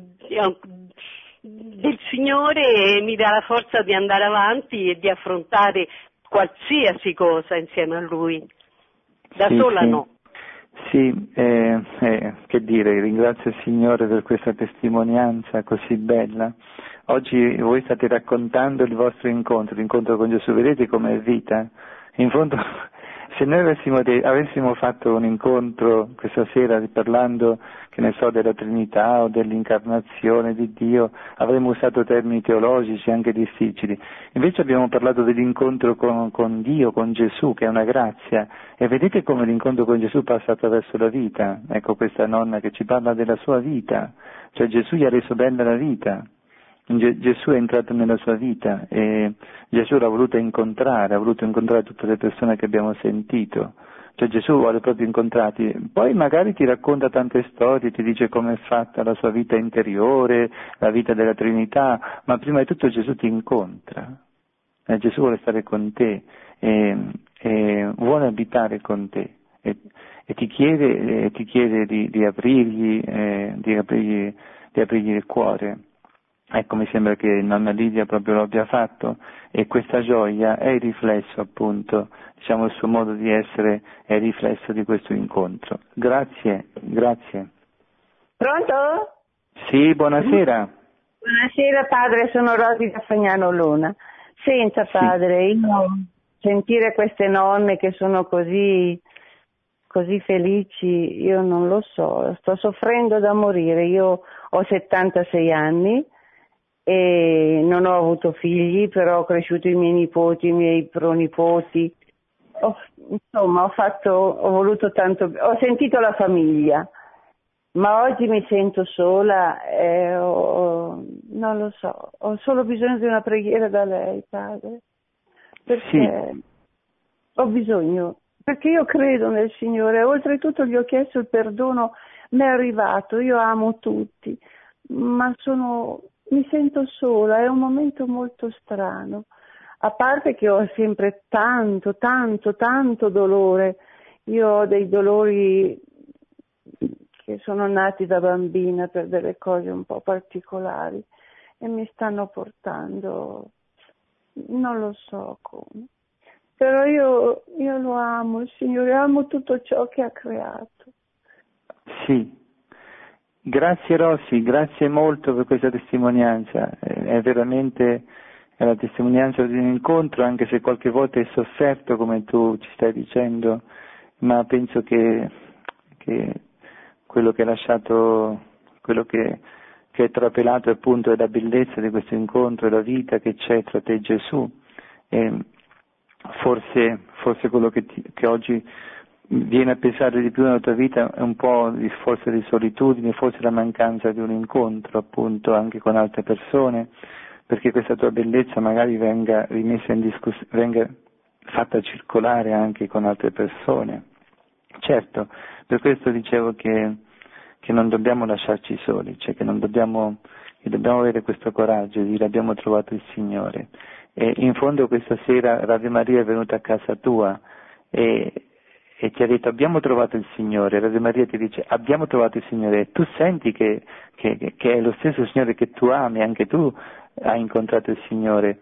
del Signore mi dà la forza di andare avanti e di affrontare qualsiasi cosa insieme a Lui. Da sola no. Sì, che dire, ringrazio il Signore per questa testimonianza così bella. Oggi voi state raccontando il vostro incontro, l'incontro con Gesù, vedete com'è vita? In fondo, se noi avessimo fatto un incontro questa sera parlando, che ne so, della Trinità o dell'incarnazione di Dio, avremmo usato termini teologici anche difficili. Invece abbiamo parlato dell'incontro con Dio, con Gesù, che è una grazia. E vedete come l'incontro con Gesù passa attraverso la vita. Ecco questa nonna che ci parla della sua vita. Cioè Gesù gli ha reso bella la vita. Gesù è entrato nella sua vita e Gesù l'ha voluto incontrare, ha voluto incontrare tutte le persone che abbiamo sentito. Cioè Gesù vuole proprio incontrarti, poi magari ti racconta tante storie, ti dice come è fatta la sua vita interiore, la vita della Trinità, ma prima di tutto Gesù ti incontra, Gesù vuole stare con te e vuole abitare con te e ti chiede di aprirgli il cuore. Ecco, mi sembra che nonna Lidia proprio lo abbia fatto e questa gioia è il riflesso, appunto, diciamo il suo modo di essere è il riflesso di questo incontro. Grazie. Pronto? Sì, buonasera. Buonasera padre, sono Rosi da Fagnano Luna. Senta padre, sì. Io sentire queste nonne che sono così felici, io non lo so, sto soffrendo da morire, io ho 76 anni e non ho avuto figli, però ho cresciuto i miei nipoti, i miei pronipoti, insomma ho voluto tanto, ho sentito la famiglia, ma oggi mi sento sola e non lo so, ho solo bisogno di una preghiera da lei, padre, perché ho bisogno, perché io credo nel Signore, oltretutto gli ho chiesto il perdono, mi è arrivato, io amo tutti, ma mi sento sola, è un momento molto strano, a parte che ho sempre tanto dolore, io ho dei dolori che sono nati da bambina per delle cose un po' particolari e mi stanno portando, non lo so come, però io lo amo, il Signore, amo tutto ciò che ha creato. Sì. Grazie Rossi, grazie molto per questa testimonianza, è veramente la testimonianza di un incontro, anche se qualche volta è sofferto come tu ci stai dicendo, ma penso che quello che ha lasciato, quello che è trapelato appunto è la bellezza di questo incontro, la vita che c'è tra te e Gesù, e forse quello che oggi viene a pesare di più nella tua vita è un po' forse di solitudine, forse la mancanza di un incontro appunto anche con altre persone, perché questa tua bellezza magari venga rimessa in discussione, venga fatta circolare anche con altre persone. Certo, per questo dicevo che non dobbiamo lasciarci soli, cioè che dobbiamo avere questo coraggio di dire abbiamo trovato il Signore. E in fondo questa sera Radio Maria è venuta a casa tua e ti ha detto abbiamo trovato il Signore, Radio Maria ti dice abbiamo trovato il Signore e tu senti che è lo stesso Signore che tu ami, anche tu hai incontrato il Signore,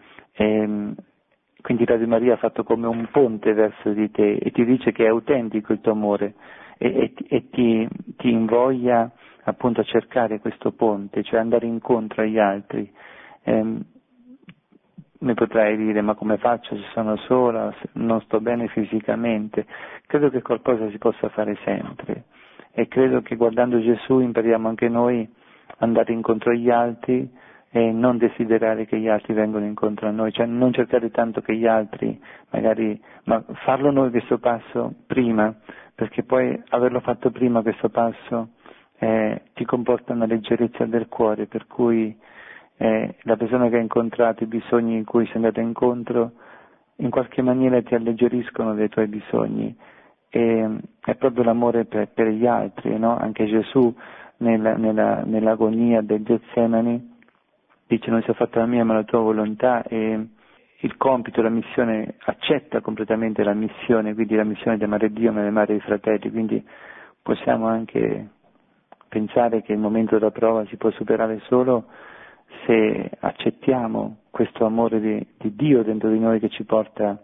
quindi Radio Maria ha fatto come un ponte verso di te e ti dice che è autentico il tuo amore e ti invoglia appunto a cercare questo ponte, cioè andare incontro agli altri. Mi potrai dire ma come faccio se sono sola, se non sto bene fisicamente? Credo che qualcosa si possa fare sempre e credo che guardando Gesù impariamo anche noi ad andare incontro agli altri e non desiderare che gli altri vengano incontro a noi, cioè non cercare tanto che gli altri magari, ma farlo noi questo passo prima, perché poi averlo fatto prima questo passo ti comporta una leggerezza del cuore, per cui la persona che hai incontrato, i bisogni in cui sei andato incontro, in qualche maniera ti alleggeriscono dei tuoi bisogni. E è proprio l'amore per gli altri, no? Anche Gesù nell'agonia del Getsemani dice non sia fatta la mia ma la tua volontà, e il compito, la missione, accetta completamente la missione, quindi la missione di amare Dio ma di amare i fratelli, quindi possiamo anche pensare che il momento della prova si può superare solo se accettiamo questo amore di Dio dentro di noi che ci porta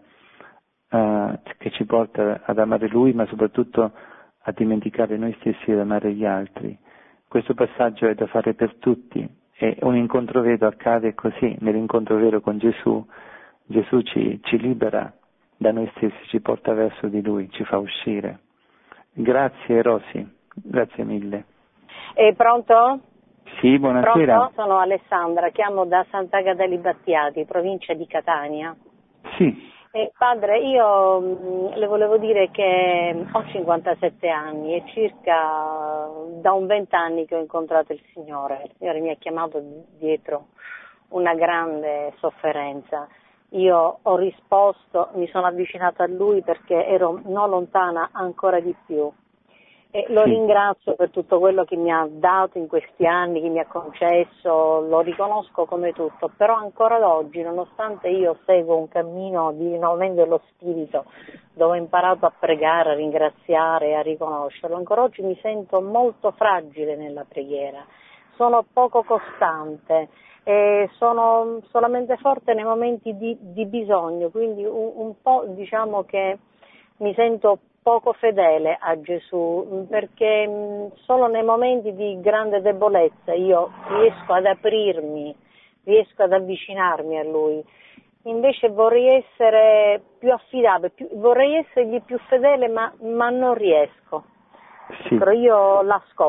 ad amare Lui, ma soprattutto a dimenticare noi stessi e ad amare gli altri. Questo passaggio è da fare per tutti e un incontro vero accade così, nell'incontro vero con Gesù. Gesù ci libera da noi stessi, ci porta verso di Lui, ci fa uscire. Grazie Rosy, grazie mille. Pronto? Sì, buonasera. Pronto? Sono Alessandra, chiamo da Sant'Agata dei Battiati, provincia di Catania. Sì. Padre, io le volevo dire che ho 57 anni e circa da un 20 anni che ho incontrato il Signore. Il Signore mi ha chiamato dietro una grande sofferenza. Io ho risposto, mi sono avvicinata a lui perché ero non lontana ancora di più. E lo ringrazio per tutto quello che mi ha dato in questi anni, che mi ha concesso, lo riconosco come tutto, però ancora ad oggi, nonostante io seguo un cammino di rinnovamento dello spirito, dove ho imparato a pregare, a ringraziare, a riconoscerlo, ancora oggi mi sento molto fragile nella preghiera, sono poco costante e sono solamente forte nei momenti di bisogno, quindi un po' diciamo che mi sento poco fedele a Gesù, perché solo nei momenti di grande debolezza io riesco ad aprirmi, riesco ad avvicinarmi a Lui. Invece vorrei essere più affidabile, vorrei essergli più fedele, ma non riesco. Sì. Però io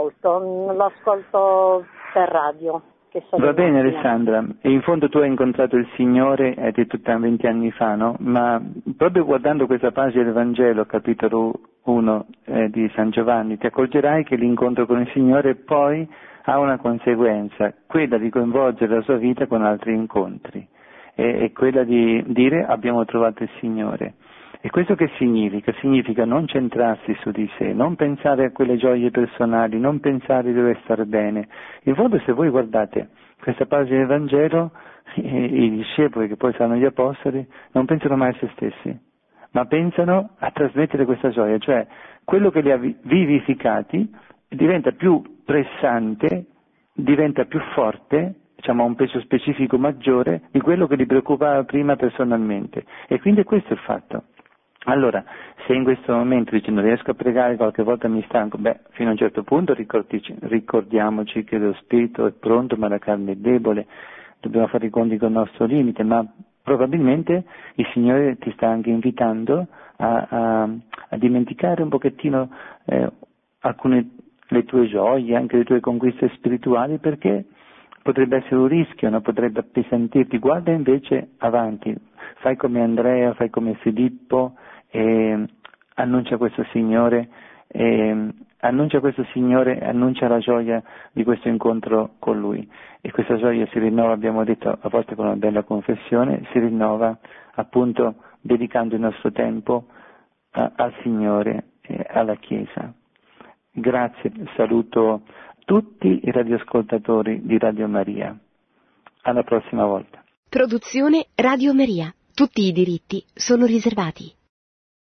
l'ascolto per radio. Va bene Alessandra, e in fondo tu hai incontrato il Signore, hai detto 20 anni fa, no? Ma proprio guardando questa pagina del Vangelo, capitolo 1 di San Giovanni, ti accorgerai che l'incontro con il Signore poi ha una conseguenza, quella di coinvolgere la sua vita con altri incontri, e quella di dire abbiamo trovato il Signore. E questo che significa? Significa non centrarsi su di sé, non pensare a quelle gioie personali, non pensare di dover stare bene. In fondo, se voi guardate questa pagina del Vangelo, i discepoli, che poi saranno gli apostoli, non pensano mai a se stessi, ma pensano a trasmettere questa gioia, cioè quello che li ha vivificati diventa più pressante, diventa più forte, diciamo, ha un peso specifico maggiore di quello che li preoccupava prima personalmente. E quindi questo è il fatto. Allora, se in questo momento dici non riesco a pregare, qualche volta mi stanco, fino a un certo punto ricordiamoci che lo spirito è pronto ma la carne è debole, dobbiamo fare i conti con il nostro limite, ma probabilmente il Signore ti sta anche invitando a dimenticare un pochettino alcune le tue gioie, anche le tue conquiste spirituali, perché potrebbe essere un rischio, no? Potrebbe appesantirti. Guarda invece avanti, fai come Andrea, fai come Filippo, e annuncia questo Signore, annuncia la gioia di questo incontro con Lui. E questa gioia si rinnova, abbiamo detto a volte con una bella confessione, si rinnova appunto dedicando il nostro tempo al Signore e alla Chiesa. Grazie, saluto tutti i radioascoltatori di Radio Maria. Alla prossima volta. Produzione Radio Maria. Tutti i diritti sono riservati.